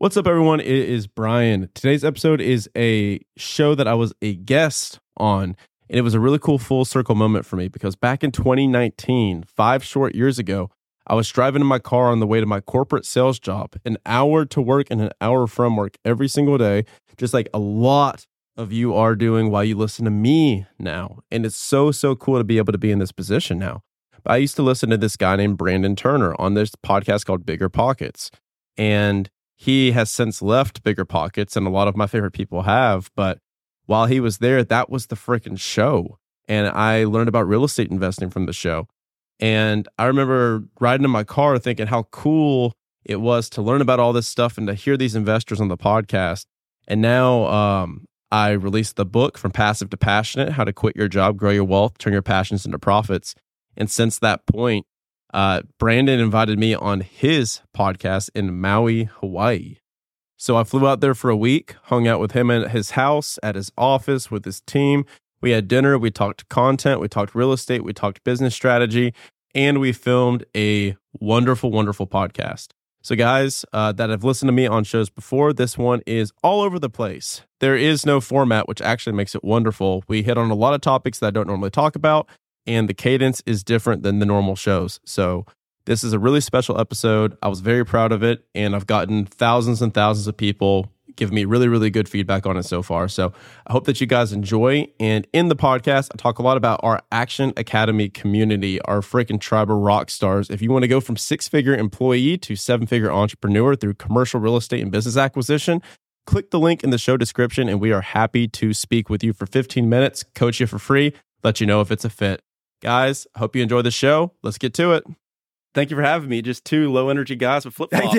What's up, everyone? It is Brian. Today's episode is a show that I was a guest on, and it was a really cool full circle moment for me because back in 2019, 5 short years ago, I was driving in my car on the way to my corporate sales job, an hour to work and an hour from work every single day, just like a lot of you are doing while you listen to me now. And it's so cool to be able to be in this position now. But I used to listen to this guy named Brandon Turner on this podcast called Bigger Pockets. And he has since left Bigger Pockets, and a lot of my favorite people have. But while he was there, that was the freaking show. And I learned about real estate investing from the show. And I remember riding in my car thinking how cool it was to learn about all this stuff and to hear these investors on the podcast. And now I released the book From Passive to Passionate, How to Quit Your Job, Grow Your Wealth, Turn Your Passions into Profits. And since that point, Brandon invited me on his podcast in Maui, Hawaii. So I flew out there for a week, hung out with him at his house, at his office, with his team. We had dinner, we talked content, we talked real estate, we talked business strategy, and we filmed a wonderful podcast. So guys that have listened to me on shows before, this one is all over the place. There is no format, which actually makes it wonderful. We hit on a lot of topics that I don't normally talk about, and the cadence is different than the normal shows. So this is a really special episode. I was very proud of it, and I've gotten thousands and thousands of people give me really good feedback on it so far. So I hope that you guys enjoy. And in the podcast, I talk a lot about our Action Academy community, our freaking tribe of rock stars. If you want to go from 6-figure employee to 7-figure entrepreneur through commercial real estate and business acquisition, click the link in the show description, and we are happy to speak with you for 15 minutes, coach you for free, let you know if it's a fit. Guys, I hope you enjoy the show. Let's get to it. Thank you for having me. Just 2 low energy guys with flip-flops.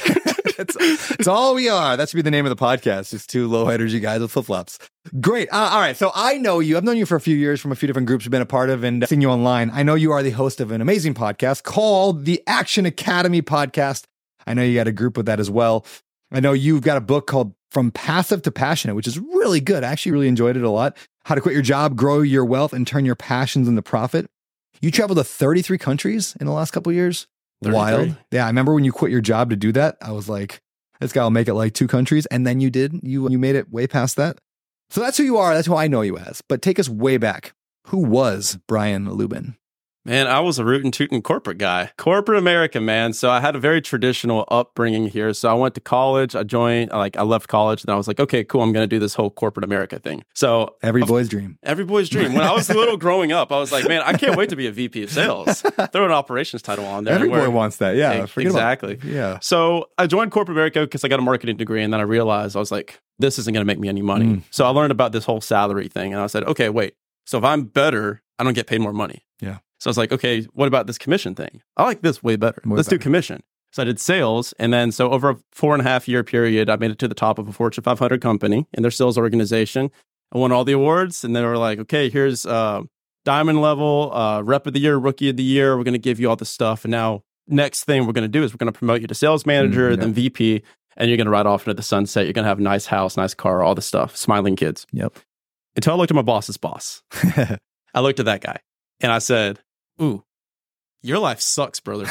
It's all we are. That should be the name of the podcast. Just 2 low energy guys with flip-flops. Great. All right. So I know you. I've known you for a few years from a few different groups we've been a part of and seen you online. I know you are the host of an amazing podcast called the Action Academy Podcast. I know you got a group with that as well. I know you've got a book called From Passive to Passionate, which is really good. I actually really enjoyed it a lot. How to Quit Your Job, Grow Your Wealth, and Turn Your Passions into Profit. You traveled to 33 countries in the last couple of years. 33. Wild. Yeah, I remember when you quit your job to do that, I was like, this guy will make it like 2 countries. And then you did. You made it way past that. So that's who you are. That's who I know you as. But take us way back. Who was Brian Lubin? Man, I was a rootin' tootin' corporate guy. Corporate America, man. So I had a very traditional upbringing here. So I went to college. I left college. And I was like, okay, cool. I'm going to do this whole corporate America thing. So every boy's dream. Every boy's dream. When I was little growing up, I was like, man, I can't wait to be a VP of sales. Throw an operations title on there. Every boy wants that. Yeah. Exactly. Yeah. So I joined corporate America because I got a marketing degree. And then I realized I was like, this isn't going to make me any money. So I learned about this whole salary thing. And I said, okay, wait. So if I'm better, I don't get paid more money. Yeah. So I was like, okay, what about this commission thing? I like this way better. Let's do commission. So I did sales. And then so over a 4.5-year period, I made it to the top of a Fortune 500 company in their sales organization. I won all the awards. And they were like, okay, here's diamond level, rep of the year, rookie of the year. We're going to give you all this stuff. And now next thing we're going to do is we're going to promote you to sales manager, then VP, and you're going to ride off into the sunset. You're going to have a nice house, nice car, all this stuff, smiling kids. Yep. Until I looked at my boss's boss. I looked at that guy and I said, ooh, your life sucks, brother.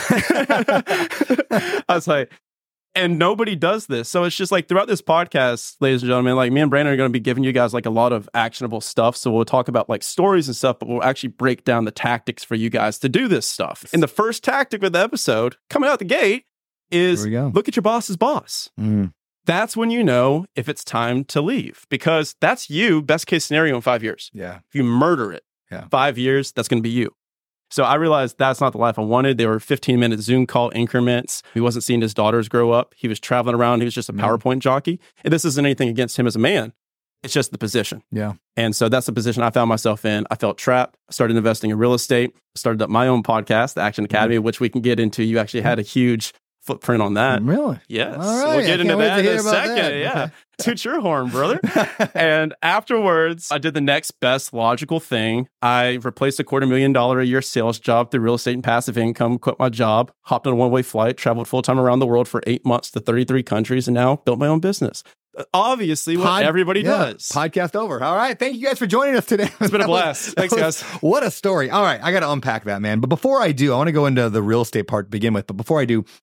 I was like, and nobody does this. So it's just like throughout this podcast, ladies and gentlemen, like me and Brandon are going to be giving you guys like a lot of actionable stuff. So we'll talk about like stories and stuff, but we'll actually break down the tactics for you guys to do this stuff. And the first tactic of the episode coming out the gate is look at your boss's boss. That's when you know if it's time to leave, because that's you, best case scenario in 5 years. Yeah. If you murder it, 5 years, that's going to be you. So I realized that's not the life I wanted. They were 15-minute Zoom call increments. He wasn't seeing his daughters grow up. He was traveling around. He was just a PowerPoint jockey. And this isn't anything against him as a man. It's just the position. Yeah. And so that's the position I found myself in. I felt trapped. I started investing in real estate. Started up my own podcast, The Action Academy, which we can get into. You actually had a huge footprint on that. Really? Yes. All right. We'll get into that in a second. That. Yeah. Toot your horn, brother. And afterwards, I did the next best logical thing. I replaced a $250,000 a year sales job through real estate and passive income, quit my job, hopped on a one-way flight, traveled full-time around the world for 8 months to 33 countries, and now built my own business. Obviously, what everybody does. Podcast over. All right. Thank you guys for joining us today. It's been a blast. Thanks, guys. What a story. All right. I got to unpack that, man. But before I do, I want to go into the real estate part to begin with. But before I do,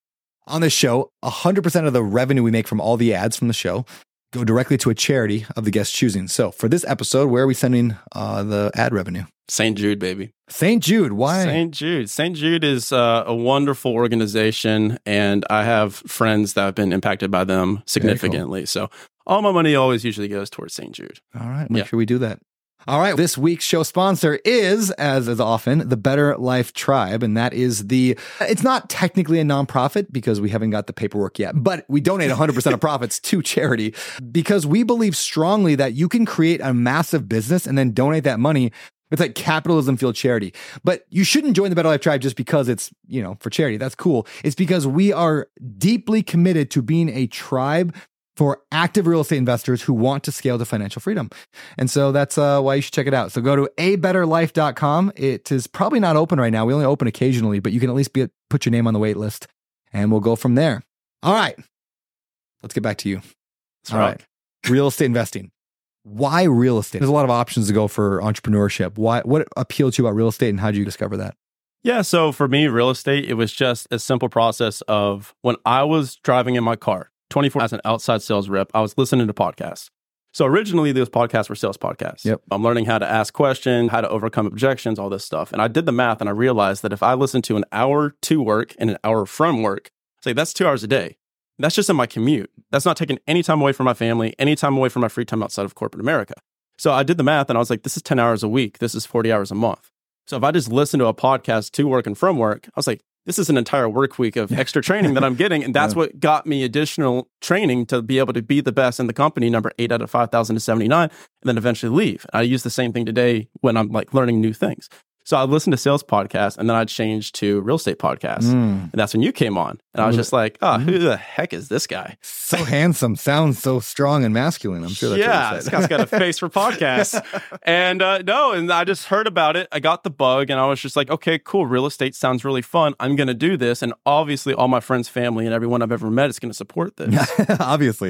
On this show, 100% of the revenue we make from all the ads from the show go directly to a charity of the guest's choosing. So for this episode, where are we sending the ad revenue? St. Jude, baby. St. Jude. Why? St. Jude. St. Jude is a wonderful organization, and I have friends that have been impacted by them significantly. Cool. So all my money always usually goes towards St. Jude. All right. Make sure we do that. All right. This week's show sponsor is, as is often, the Better Life Tribe. And that is it's not technically a nonprofit because we haven't got the paperwork yet, but we donate 100% of profits to charity because we believe strongly that you can create a massive business and then donate that money. It's like capitalism fueled charity. But you shouldn't join the Better Life Tribe just because it's, for charity. That's cool. It's because we are deeply committed to being a tribe for active real estate investors who want to scale to financial freedom. And so that's why you should check it out. So go to abetterlife.com. It is probably not open right now. We only open occasionally, but you can at least put your name on the wait list and we'll go from there. All right. Let's get back to you. All right. Real estate investing. Why real estate? There's a lot of options to go for entrepreneurship. What appealed to you about real estate and how did you discover that? Yeah. So for me, real estate, it was just a simple process of when I was driving in my car, 24 as an outside sales rep, I was listening to podcasts. So originally those podcasts were sales podcasts. Yep. I'm learning how to ask questions, how to overcome objections, all this stuff. And I did the math and I realized that if I listened to an hour to work and an hour from work, say that's 2 hours a day. That's just in my commute. That's not taking any time away from my family, any time away from my free time outside of corporate America. So I did the math and I was like, this is 10 hours a week. This is 40 hours a month. So if I just listen to a podcast to work and from work, I was like, this is an entire work week of extra training that I'm getting. And that's what got me additional training to be able to be the best in the company, number 8 out of 5,000 to 79, and then eventually leave. I use the same thing today when I'm like learning new things. So I listened to sales podcasts and then I changed to real estate podcasts. And that's when you came on. And I was just like, who the heck is this guy? So handsome. Sounds so strong and masculine. I'm sure that's what you said. This guy's got a face for podcasts. And and I just heard about it. I got the bug and I was just like, okay, cool. Real estate sounds really fun. I'm going to do this. And obviously all my friends, family, and everyone I've ever met is going to support this. Obviously.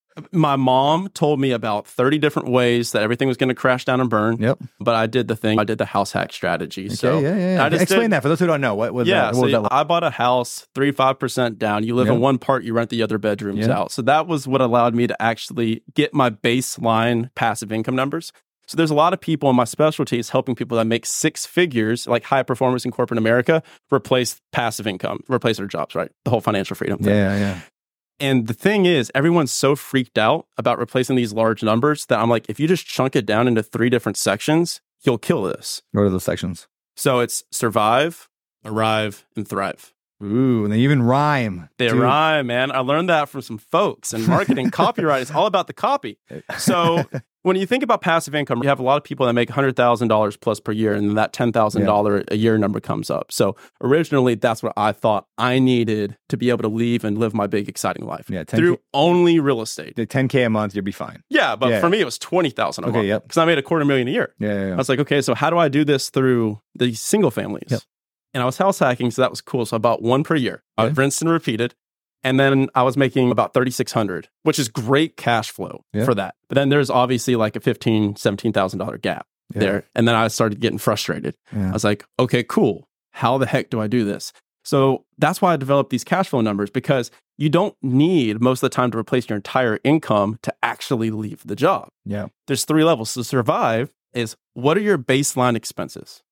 My mom told me about 30 different ways that everything was going to crash down and burn. Yep. But I did the house hack strategy. Okay, so yeah. Explain that for those who don't know. What was that? What was that like? I bought a house 35% down. You live in one part, you rent the other bedrooms out. So that was what allowed me to actually get my baseline passive income numbers. So there's a lot of people in my specialty is helping people that make 6 figures, like high performers in corporate America, replace passive income, replace their jobs, right? The whole financial freedom thing. Yeah. And the thing is, everyone's so freaked out about replacing these large numbers that I'm like, if you just chunk it down into 3 different sections, you'll kill this. What are those sections? So it's survive, arrive, and thrive. Ooh, and they even rhyme. They rhyme, man. I learned that from some folks. And marketing, copyright is all about the copy. So when you think about passive income, you have a lot of people that make $100,000 plus per year, and that $10,000 a year number comes up. So originally, that's what I thought I needed to be able to leave and live my big, exciting life. Yeah, through only real estate. The $10K a month, you'll be fine. Yeah, but for me, it was $20,000 a month because I made $250,000 a year. Yeah. I was like, okay, so how do I do this through the single families? Yep. And I was house hacking, so that was cool. So I bought one per year. I rinsed and repeated. And then I was making about $3,600, which is great cash flow for that. But then there's obviously like a $15,000, $17,000 gap there. And then I started getting frustrated. I was like, okay, cool. How the heck do I do this? So that's why I developed these cash flow numbers, because you don't need most of the time to replace your entire income to actually leave the job. Yeah. There's 3 levels. So survive is, what are your baseline expenses?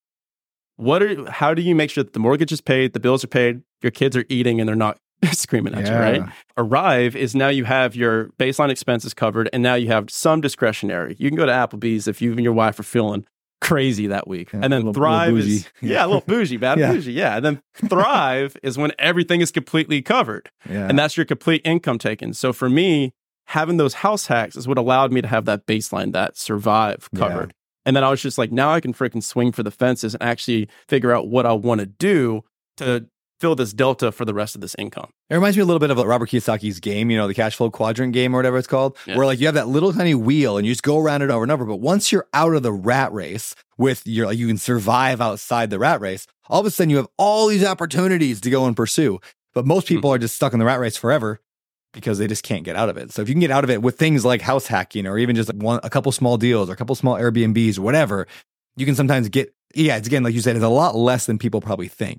How do you make sure that the mortgage is paid, the bills are paid, your kids are eating and they're not screaming at you, right? Arrive is now you have your baseline expenses covered and now you have some discretionary. You can go to Applebee's if you and your wife are feeling crazy that week. And then thrive is, a little bougie, bougie. Yeah. And then thrive is when everything is completely covered. And that's your complete income taken. So for me, having those house hacks is what allowed me to have that baseline, that survive covered. And then I was just like, now I can freaking swing for the fences and actually figure out what I want to do to fill this delta for the rest of this income. It reminds me a little bit of Robert Kiyosaki's game, the cash flow quadrant game or whatever it's called, where like you have that little tiny wheel and you just go around it over and over. But once you're out of the rat race with you can survive outside the rat race, all of a sudden you have all these opportunities to go and pursue. But most people are just stuck in the rat race forever because they just can't get out of it. So if you can get out of it with things like house hacking or even just a couple small deals or a couple small Airbnbs or whatever, you can sometimes get, it's again, like you said, it's a lot less than people probably think.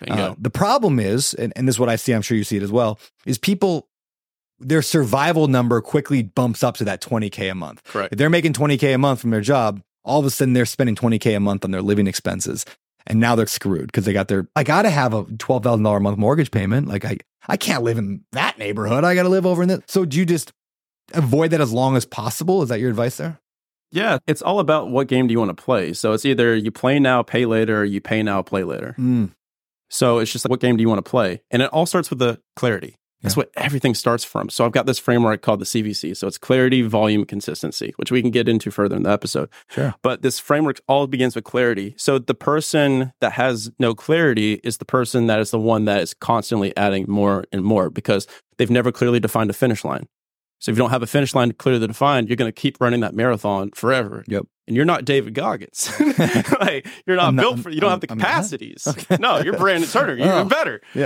Bingo. The problem is, and this is what I see, I'm sure you see it as well, is people, their survival number quickly bumps up to that 20K a month. Correct. If they're making 20K a month from their job, all of a sudden they're spending 20K a month on their living expenses. And now they're screwed because I got to have a $12,000 a month mortgage payment. Like I can't live in that neighborhood. I got to live over in this. So do you just avoid that as long as possible? Is that your advice there? Yeah, it's all about what game do you want to play. So it's either you play now, pay later, or you pay now, play later. So it's just like, what game do you want to play? And it all starts with the clarity. That's what everything starts from. So I've got this framework called the CVC. So it's clarity, volume, consistency, which we can get into further in the episode. Sure. But this framework all begins with clarity. So the person that has no clarity is the person that is the one that is constantly adding more and more because they've never clearly defined a finish line. So if you don't have a finish line clearly defined, you're going to keep running that marathon forever. Yep. And you're not David Goggins. Like, you're not built for, you don't have the capacities. Okay. No, you're Brandon Turner. You're even better. Yeah.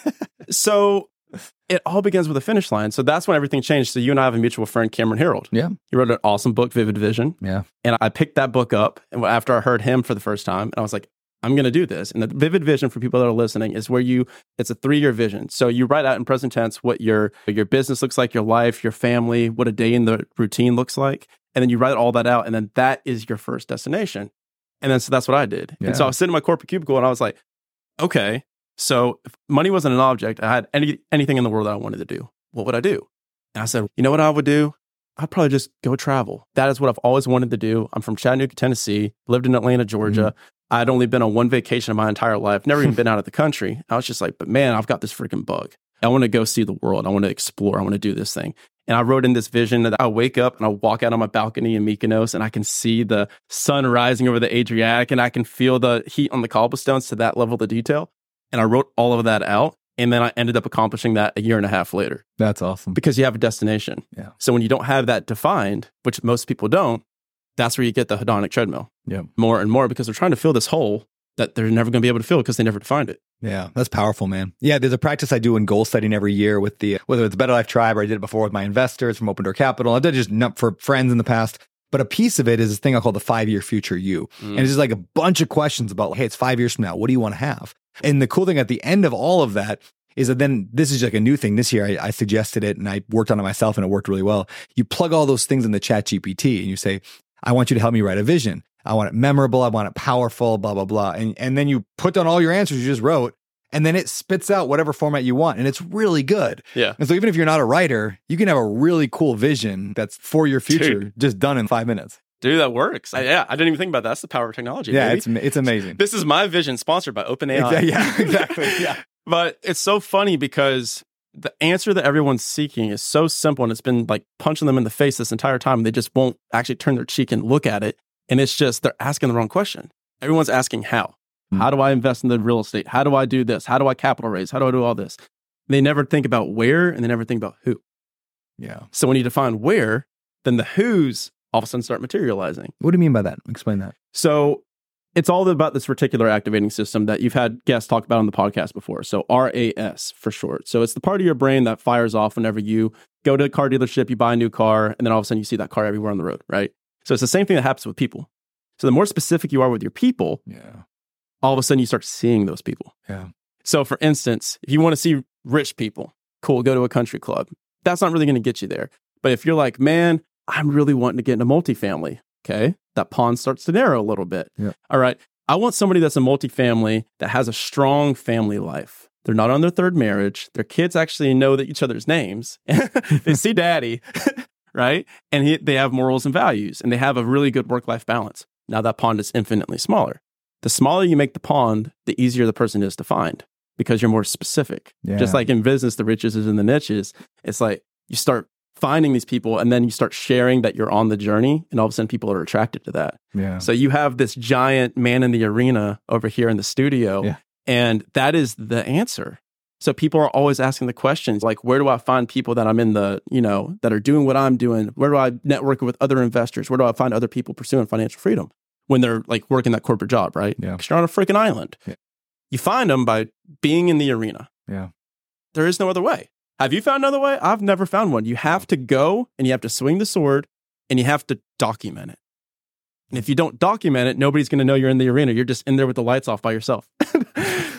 So it all begins with a finish line. So that's when everything changed. So you and I have a mutual friend, Cameron Herold. Yeah. He wrote an awesome book, Vivid Vision. Yeah. And I picked that book up and after I heard him for the first time, and I was like, I'm going to do this. And the Vivid Vision, for people that are listening, is where it's a 3-year vision. So you write out in present tense what your business looks like, your life, your family, what a day in the routine looks like. And then you write all that out. And then that is your first destination. And then so that's what I did. Yeah. And so I was sitting in my corporate cubicle and I was like, okay, so if money wasn't an object, I had anything in the world that I wanted to do. What would I do? And I said, you know what I would do? I'd probably just go travel. That is what I've always wanted to do. I'm from Chattanooga, Tennessee, lived in Atlanta, Georgia. I'd only been on one vacation in my entire life, never even been out of the country. I was just like, but man, I've got this freaking bug. I want to go see the world. I want to explore. I want to do this thing. And I wrote in this vision that I wake up and I walk out on my balcony in Mykonos and I can see the sun rising over the Adriatic and I can feel the heat on the cobblestones to that level of detail. And I wrote all of that out. And then I ended up accomplishing that a year and a half later. That's awesome. Because you have a destination. Yeah. So when you don't have that defined, which most people don't, that's where you get the hedonic treadmill. Yeah. More and more because they're trying to fill this hole that they're never going to be able to fill because they never defined it. Yeah, that's powerful, man. Yeah, there's a practice I do in goal setting every year with whether it's Better Life Tribe or I did it before with my investors from Open Door Capital. I've done it just for friends in the past. But a piece of it is this thing I call the 5-year future you. And it's just like a bunch of questions about, hey, it's 5 years from now. What do you want to have? And the cool thing at the end of all of that is that then this is like a new thing. This year I suggested it and I worked on it myself and it worked really well. You plug all those things in the ChatGPT and you say, I want you to help me write a vision. I want it memorable. I want it powerful, blah, blah, blah. And then you put down all your answers you just wrote and then it spits out whatever format you want. And it's really good. Yeah. And so even if you're not a writer, you can have a really cool vision that's for your future, Dude. just done in 5 minutes. Dude, that works. I didn't even think about that. That's the power of technology. Yeah, baby. it's amazing. This is my vision sponsored by OpenAI. Yeah, exactly. Yeah. But it's so funny because the answer that everyone's seeking is so simple and it's been like punching them in the face this entire time. They just won't actually turn their cheek and look at it. And it's just, they're asking the wrong question. Everyone's asking how. How do I invest in the real estate? How do I do this? How do I capital raise? How do I do all this? They never think about where and they never think about who. Yeah. So when you define where, then the who's all of a sudden start materializing. What do you mean by that? Explain that. So it's all about this reticular activating system that you've had guests talk about on the podcast before. So RAS for short. So it's the part of your brain that fires off whenever you go to a car dealership, you buy a new car, and then all of a sudden you see that car everywhere on the road, right? So it's the same thing that happens with people. So the more specific you are with your people, all of a sudden you start seeing those people. Yeah. So for instance, if you want to see rich people, cool, go to a country club. That's not really going to get you there. But if you're like, man, I'm really wanting to get into multifamily, okay, that pond starts to narrow a little bit. Yeah. All right, I want somebody that's a multifamily that has a strong family life. They're not on their third marriage. Their kids actually know each other's names. They see daddy, right? And they have morals and values, and they have a really good work-life balance. Now that pond is infinitely smaller. The smaller you make the pond, the easier the person is to find because you're more specific. Yeah. Just like in business, the riches is in the niches. It's like you start finding these people and then you start sharing that you're on the journey and all of a sudden people are attracted to that. Yeah. So you have this giant man in the arena over here in the studio and that is the answer. So people are always asking the questions like, where do I find people that I'm in the, that are doing what I'm doing? Where do I network with other investors? Where do I find other people pursuing financial freedom when they're like working that corporate job, right? Yeah. Because you're on a freaking island. Yeah. You find them by being in the arena. Yeah. There is no other way. Have you found another way? I've never found one. You have to go and you have to swing the sword and you have to document it. And if you don't document it, nobody's going to know you're in the arena. You're just in there with the lights off by yourself.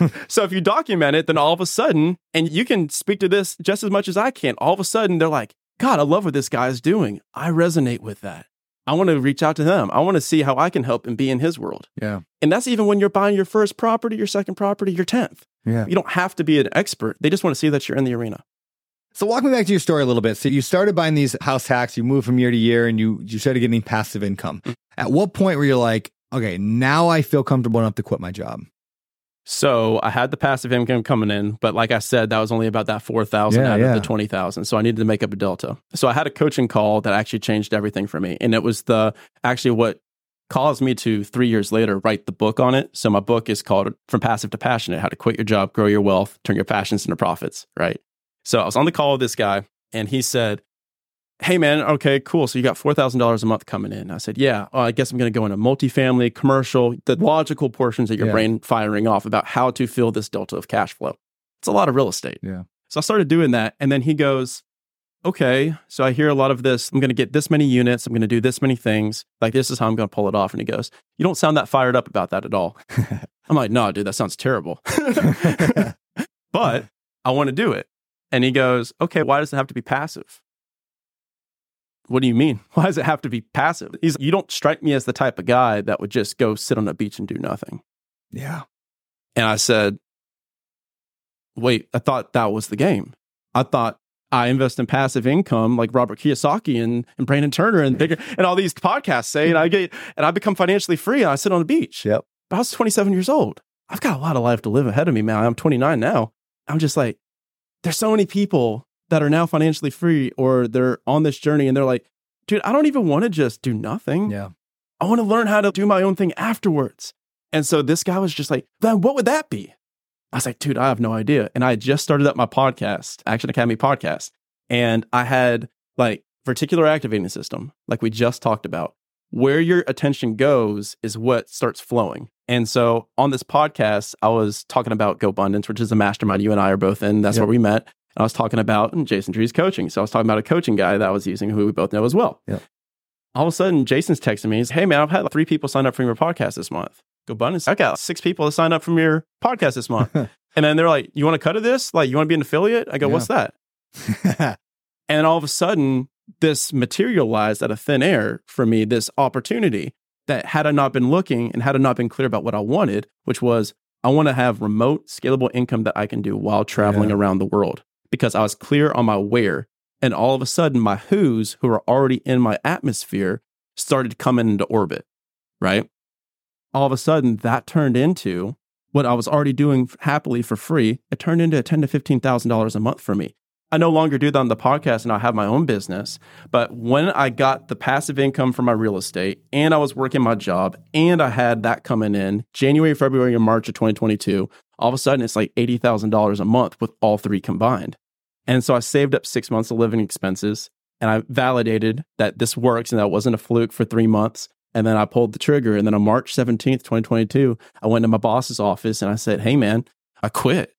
So if you document it, then all of a sudden, and you can speak to this just as much as I can, all of a sudden they're like, God, I love what this guy's doing. I resonate with that. I want to reach out to them. I want to see how I can help and be in his world. Yeah. And that's even when you're buying your first property, your second property, your 10th. Yeah. You don't have to be an expert. They just want to see that you're in the arena. So walk me back to your story a little bit. So you started buying these house hacks, you moved from year to year, and you started getting passive income. At what point were you like, okay, now I feel comfortable enough to quit my job? So I had the passive income coming in, but like I said, that was only about that 4,000 out of the 20,000. So I needed to make up a delta. So I had a coaching call that actually changed everything for me. And it was what caused me to 3 years later write the book on it. So my book is called From Passive to Passionate: How to Quit Your Job, Grow Your Wealth, Turn Your Passions into Profits, right? So I was on the call with this guy and he said, hey man, okay, cool. So you got $4,000 a month coming in. I said, yeah, I guess I'm going to go into multifamily, commercial, the logical portions of your brain firing off about how to fill this delta of cash flow. It's a lot of real estate. Yeah. So I started doing that. And then he goes, okay, so I hear a lot of this. I'm going to get this many units. I'm going to do this many things. Like, this is how I'm going to pull it off. And he goes, you don't sound that fired up about that at all. I'm like, no, dude, that sounds terrible. But I want to do it. And he goes, okay, why does it have to be passive? What do you mean? Why does it have to be passive? You don't strike me as the type of guy that would just go sit on a beach and do nothing. Yeah. And I said, wait, I thought that was the game. I thought I invest in passive income like Robert Kiyosaki and Brandon Turner and bigger and all these podcasts say, and I become financially free and I sit on a beach. Yep. But I was 27 years old. I've got a lot of life to live ahead of me, man. I'm 29 now. I'm just like, there's so many people that are now financially free or they're on this journey and they're like, dude, I don't even want to just do nothing. Yeah. I want to learn how to do my own thing afterwards. And so this guy was just like, then what would that be? I was like, dude, I have no idea. And I had just started up my podcast, Action Academy podcast. And I had like reticular activating system, like we just talked about. Where your attention goes is what starts flowing. And so on this podcast, I was talking about GoBundance, which is a mastermind you and I are both in. That's where we met. And I was talking about Jason Drees coaching. So I was talking about a coaching guy that I was using who we both know as well. Yep. All of a sudden, Jason's texting me. He's, hey, man, I've had 3 people sign up for your podcast this month. GoBundance, I got 6 people to sign up from your podcast this month. And then they're like, you want to cut of this? Like, you want to be an affiliate? I go, what's that? And all of a sudden, this materialized out of thin air for me, this opportunity that had I not been looking and had I not been clear about what I wanted, which was I want to have remote, scalable income that I can do while traveling around the world. Because I was clear on my where. And all of a sudden, my who's, who are already in my atmosphere, started coming into orbit, right? All of a sudden, that turned into what I was already doing happily for free. It turned into $10,000 to $15,000 a month for me. I no longer do that on the podcast and I have my own business. But when I got the passive income from my real estate and I was working my job and I had that coming in January, February, and March of 2022, all of a sudden, it's like $80,000 a month with all 3 combined. And so I saved up 6 months of living expenses and I validated that this works and that wasn't a fluke for 3 months. And then I pulled the trigger. And then on March 17th, 2022, I went to my boss's office and I said, hey, man, I quit.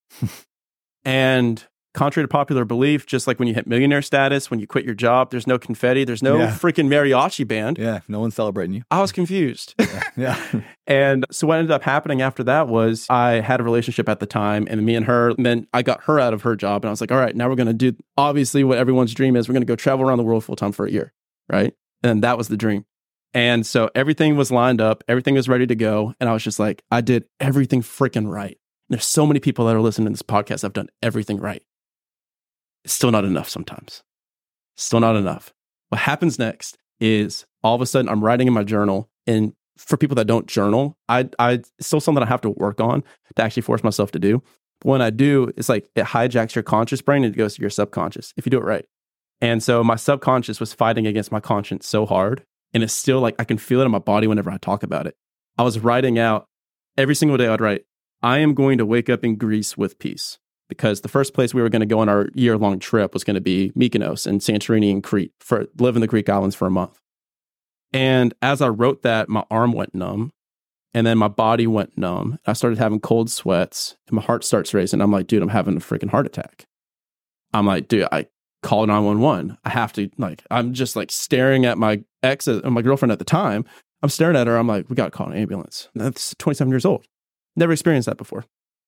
And contrary to popular belief, just like when you hit millionaire status, when you quit your job, there's no confetti, there's no freaking mariachi band. Yeah, no one's celebrating you. I was confused. Yeah. And so what ended up happening after that was I had a relationship at the time and me and her, and then I got her out of her job and I was like, all right, now we're going to do obviously what everyone's dream is. We're going to go travel around the world full time for a year, right? And that was the dream. And so everything was lined up, everything was ready to go. And I was just like, I did everything freaking right. And there's so many people that are listening to this podcast that have done everything right. It's still not enough sometimes. Still not enough. What happens next is all of a sudden I'm writing in my journal. And for people that don't journal, it's still something I have to work on to actually force myself to do. But when I do, it's like it hijacks your conscious brain and it goes to your subconscious if you do it right. And so my subconscious was fighting against my conscience so hard. And it's still like I can feel it in my body whenever I talk about it. I was writing out every single day I'd write, I am going to wake up in Greece with peace. Because the first place we were going to go on our year-long trip was going to be Mykonos and Santorini and Crete, for live in the Greek islands for a month. And as I wrote that, my arm went numb and then my body went numb. I started having cold sweats and my heart starts racing. I'm like, dude, I'm having a freaking heart attack. I'm like, dude, I call 911. I have to, like, I'm just like staring at my ex, my girlfriend at the time. I'm staring at her. I'm like, we got to call an ambulance. That's 27 years old. Never experienced that before.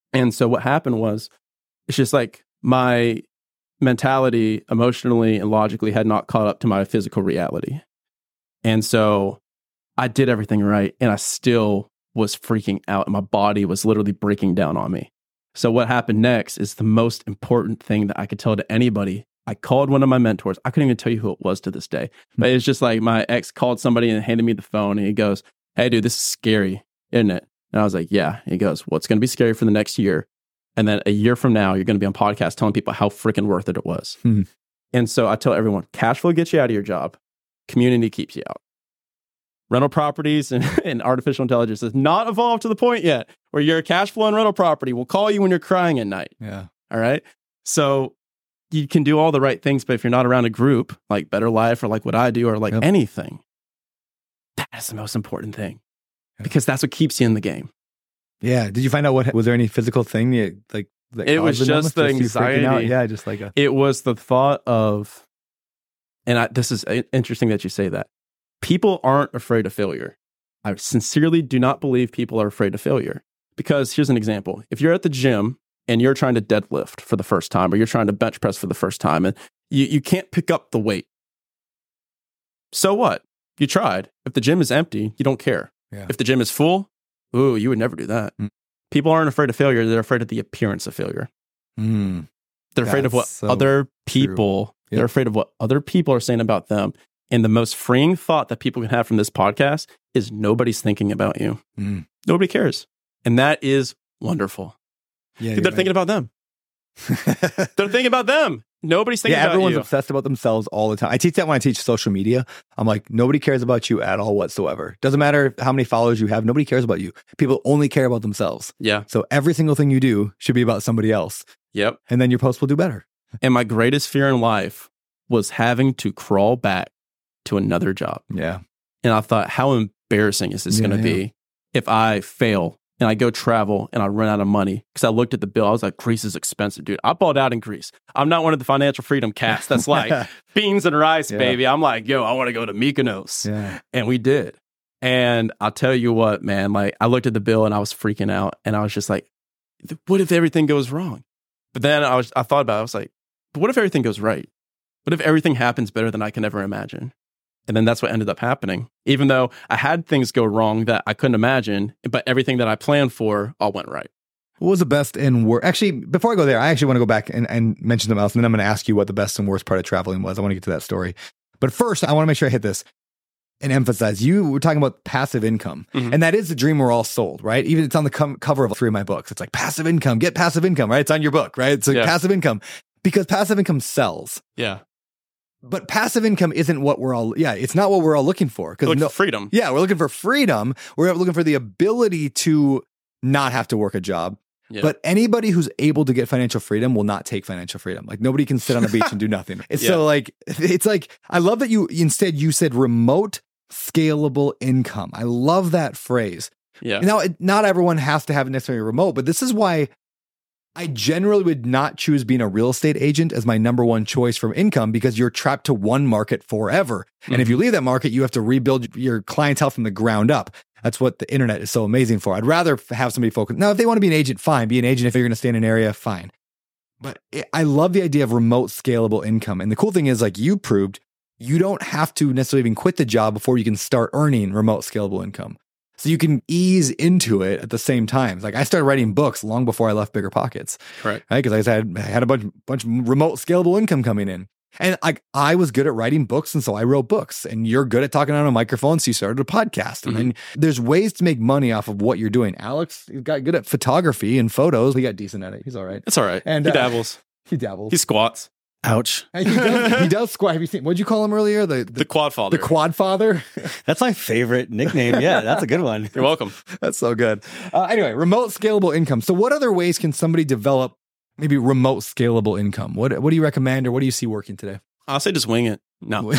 And so what happened was, it's just like my mentality emotionally and logically had not caught up to my physical reality. And so I did everything right, and I still was freaking out, and my body was literally breaking down on me. So what happened next is the most important thing that I could tell to anybody. I called one of my mentors. I couldn't even tell you who it was to this day, but it's just like my ex called somebody and handed me the phone, and he goes, "Hey dude, this is scary, isn't it?" And I was like, "Yeah." And he goes, "Well, it's going to be scary for the next year. And then a year from now, you're going to be on podcast telling people how freaking worth it was." And so I tell everyone, cash flow gets you out of your job. Community keeps you out. Rental properties and artificial intelligence has not evolved to the point yet where your cash flow and rental property will call you when you're crying at night. Yeah. All right. So you can do all the right things, but if you're not around a group like Better Life or like what I do or like anything, that is the most important thing because that's what keeps you in the game. Yeah. Did you find out was there any physical thing that it was just the anxiety. Yeah. Just like it was the thought of, and this is interesting that you say that. People aren't afraid of failure. I sincerely do not believe people are afraid of failure because here's an example. If you're at the gym and you're trying to deadlift for the first time or you're trying to bench press for the first time and you can't pick up the weight. So what? You tried. If the gym is empty, you don't care. Yeah. If the gym is full, ooh, you would never do that. People aren't afraid of failure. They're afraid of the appearance of failure. They're afraid of what other people, they're afraid of what other people are saying about them. And the most freeing thought that people can have from this podcast is nobody's thinking about you. Nobody cares. And that is wonderful. Yeah, they're thinking about them. They're thinking about them. Nobody's thinking about you. Everyone's obsessed about themselves all the time. I teach that when I teach social media. I'm like, nobody cares about you at all whatsoever. Doesn't matter how many followers you have. Nobody cares about you. People only care about themselves. Yeah. So every single thing you do should be about somebody else. Yep. And then your post will do better. And my greatest fear in life was having to crawl back to another job. Yeah. And I thought, how embarrassing is this going to be if I fail and I go travel and I run out of money? Because I looked at the bill. I was like, Greece is expensive, dude. I balled out in Greece. I'm not one of the financial freedom cats that's like beans and rice, baby. I'm like, yo, I want to go to Mykonos. Yeah. And we did. And I'll tell you what, man, like I looked at the bill and I was freaking out. And I was just like, what if everything goes wrong? But then I thought about it. I was like, but what if everything goes right? What if everything happens better than I can ever imagine? And then that's what ended up happening. Even though I had things go wrong that I couldn't imagine, but everything that I planned for all went right. What was the best and worst? Actually, before I go there, I actually want to go back and mention something else. And then I'm going to ask you what the best and worst part of traveling was. I want to get to that story. But first, I want to make sure I hit this and emphasize. You were talking about passive income. And that is the dream we're all sold, right? Even it's on the cover of 3 of my books. It's like passive income, get passive income, right? It's on your book, right? It's like passive income because passive income sells. Yeah. But passive income isn't what we're all, it's not what we're all looking for. We're looking for freedom. Yeah, we're looking for freedom. We're looking for the ability to not have to work a job. Yeah. But anybody who's able to get financial freedom will not take financial freedom. Like nobody can sit on a beach and do nothing. So like, it's like, I love that you said remote scalable income. I love that phrase. Yeah. Now, not everyone has to have necessarily remote, but this is why I generally would not choose being a real estate agent as my number one choice for income because you're trapped to one market forever. And if you leave that market, you have to rebuild your clientele from the ground up. That's what the internet is so amazing for. I'd rather have somebody focus. Now, if they want to be an agent, fine. Be an agent if you're going to stay in an area, fine. But I love the idea of remote scalable income. And the cool thing is, like you proved, you don't have to necessarily even quit the job before you can start earning remote scalable income. So you can ease into it at the same time. Like I started writing books long before I left Bigger Pockets. Right. Because I had a bunch of remote scalable income coming in. And I was good at writing books, and so I wrote books. And you're good at talking on a microphone, so you started a podcast. And then there's ways to make money off of what you're doing. Alex got good at photography and photos. He got decent at it. He's all right. It's all right. And he dabbles. He squats. Ouch. He does squat. Have you seen, what'd you call him earlier? The quad father. The quad father. That's my favorite nickname. Yeah, that's a good one. You're welcome. That's so good. Anyway, remote scalable income. So what other ways can somebody develop maybe remote scalable income? What do you recommend or what do you see working today? I'll say just wing it. No.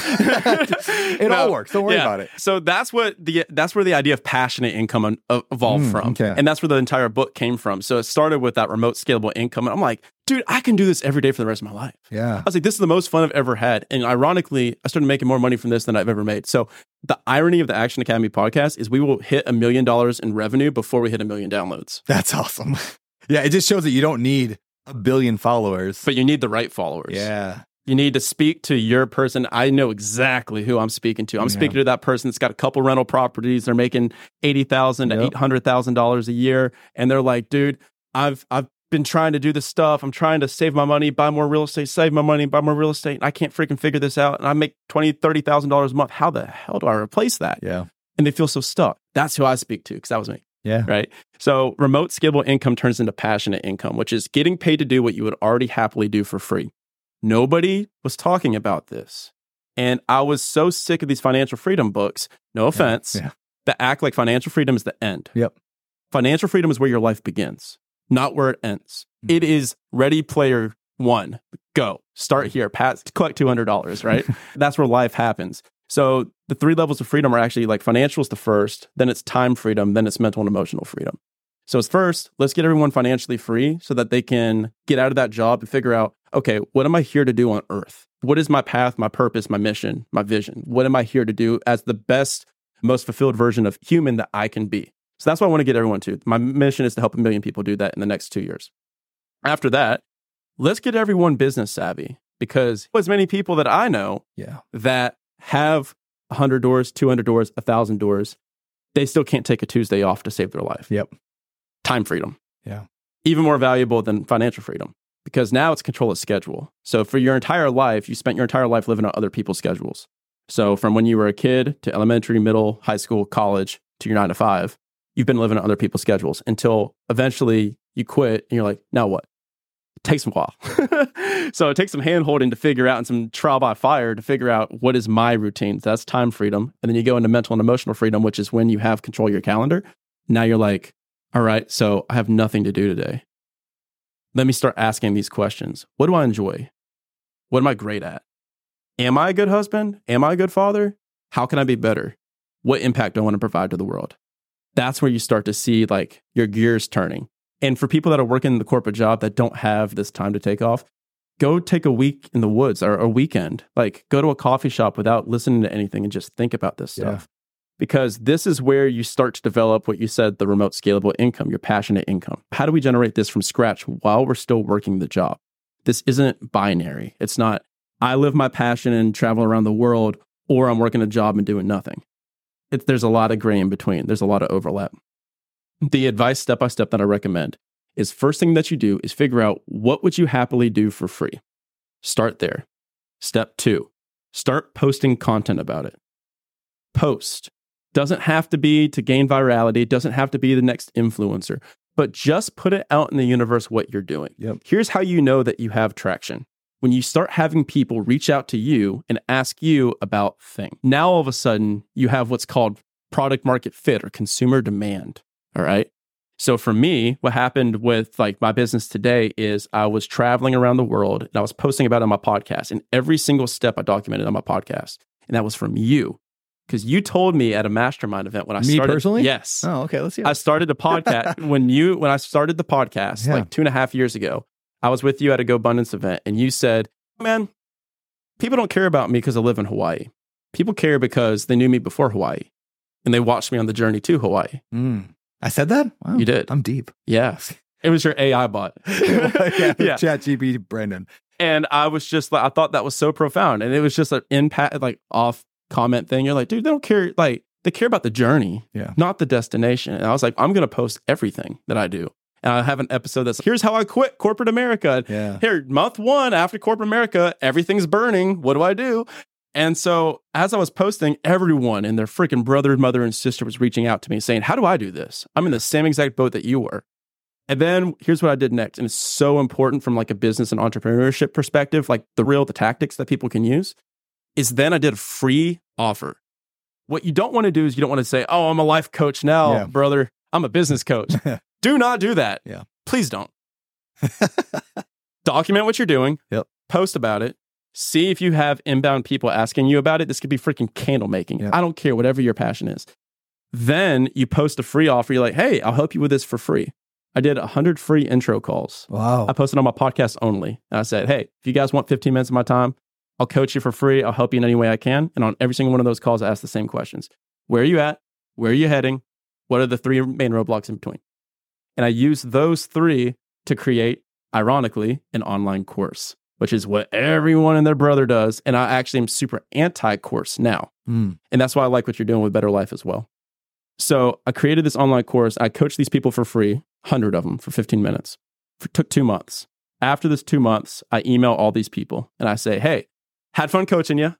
It all works. Don't worry about it. So that's where the idea of passionate income evolved from. Okay. And that's where the entire book came from. So it started with that remote scalable income. And I'm like, dude, I can do this every day for the rest of my life. Yeah. I was like, this is the most fun I've ever had. And ironically, I started making more money from this than I've ever made. So the irony of the Action Academy podcast is we will hit $1 million in revenue before we hit 1 million downloads. That's awesome. Yeah, it just shows that you don't need a billion followers. But you need the right followers. Yeah. You need to speak to your person. I know exactly who I'm speaking to. I'm speaking to that person that's got a couple rental properties. They're making $80,000 to $800,000 a year. And they're like, dude, I've been trying to do this stuff. I'm trying to save my money, buy more real estate, save my money, buy more real estate. And I can't freaking figure this out. And I make $20,000, $30,000 a month. How the hell do I replace that? Yeah. And they feel so stuck. That's who I speak to, because that was me. Yeah. Right. So remote scalable income turns into passionate income, which is getting paid to do what you would already happily do for free. Nobody was talking about this. And I was so sick of these financial freedom books, no offense, that act like financial freedom is the end. Yep. Financial freedom is where your life begins, not where it ends. It is Ready Player One. Go. Start here. Collect $200, right? That's where life happens. So the 3 levels of freedom are actually like financial is the first, then it's time freedom, then it's mental and emotional freedom. So it's first, let's get everyone financially free so that they can get out of that job and figure out, okay, what am I here to do on earth? What is my path, my purpose, my mission, my vision? What am I here to do as the best, most fulfilled version of human that I can be? So that's what I want to get everyone to. My mission is to help 1 million people do that in the next 2 years. After that, let's get everyone business savvy, because as many people that I know that have 100 doors, 200 doors, 1,000 doors, they still can't take a Tuesday off to save their life. Yep. Time freedom. Yeah. Even more valuable than financial freedom, because now it's control of schedule. So for your entire life, you spent your entire life living on other people's schedules. So from when you were a kid to elementary, middle, high school, college, to your 9 to 5, you've been living on other people's schedules until eventually you quit and you're like, now what? It takes a while. So it takes some hand holding to figure out and some trial by fire to figure out what is my routine. That's time freedom. And then you go into mental and emotional freedom, which is when you have control of your calendar. Now you're like, all right, so I have nothing to do today. Let me start asking these questions. What do I enjoy? What am I great at? Am I a good husband? Am I a good father? How can I be better? What impact do I want to provide to the world? That's where you start to see like your gears turning. And for people that are working the corporate job that don't have this time to take off, go take a week in the woods or a weekend. Like go to a coffee shop without listening to anything and just think about this stuff. Because this is where you start to develop what you said, the remote scalable income, your passionate income. How do we generate this from scratch while we're still working the job? This isn't binary. It's not, I live my passion and travel around the world, or I'm working a job and doing nothing. There's a lot of gray in between. There's a lot of overlap. The advice step-by-step that I recommend is first thing that you do is figure out what would you happily do for free. Start there. Step 2, start posting content about it. Post. Doesn't have to be to gain virality. Doesn't have to be the next influencer, but just put it out in the universe what you're doing. Here's how you know that you have traction. When you start having people reach out to you and ask you about things. Now, all of a sudden, you have what's called product market fit or consumer demand. All right. So for me, what happened with like my business today is I was traveling around the world and I was posting about it on my podcast, and every single step I documented on my podcast. And that was from you. Because you told me at a mastermind event when I started. Me personally? Yes. Oh, okay. Let's see. I started a podcast when I started the podcast like 2.5 years ago. I was with you at a GoBundance event, and you said, "Man, people don't care about me because I live in Hawaii. People care because they knew me before Hawaii, and they watched me on the journey to Hawaii." I said that? Wow. You did. I'm deep. Yeah. It was your AI bot. ChatGPT, Brandon. And I was just like, I thought that was so profound, and it was just an impact, like off comment thing. You're like, dude, they don't care. Like, they care about the journey, not the destination. And I was like, I'm going to post everything that I do. And I have an episode that's, here's how I quit corporate America. Here, month 1 after corporate America, everything's burning. What do I do? And so as I was posting, everyone and their freaking brother, mother, and sister was reaching out to me saying, how do I do this? I'm in the same exact boat that you were. And then here's what I did next. And it's so important from like a business and entrepreneurship perspective, like the tactics that people can use, is then I did a free offer. What you don't want to do is you don't want to say, oh, I'm a life coach now, brother. I'm a business coach. Do not do that. Please don't. Document what you're doing. Post about it. See if you have inbound people asking you about it. This could be freaking candle making. I don't care, whatever your passion is. Then you post a free offer. You're like, hey, I'll help you with this for free. I did 100 free intro calls. Wow. I posted on my podcast only. And I said, hey, if you guys want 15 minutes of my time, I'll coach you for free. I'll help you in any way I can. And on every single one of those calls, I ask the same questions. Where are you at? Where are you heading? What are the 3 main roadblocks in between? And I used those 3 to create, ironically, an online course, which is what everyone and their brother does. And I actually am super anti-course now. And that's why I like what you're doing with Better Life as well. So I created this online course. I coached these people for free, 100 of them for 15 minutes. It took 2 months. After this 2 months, I email all these people and I say, hey, had fun coaching you.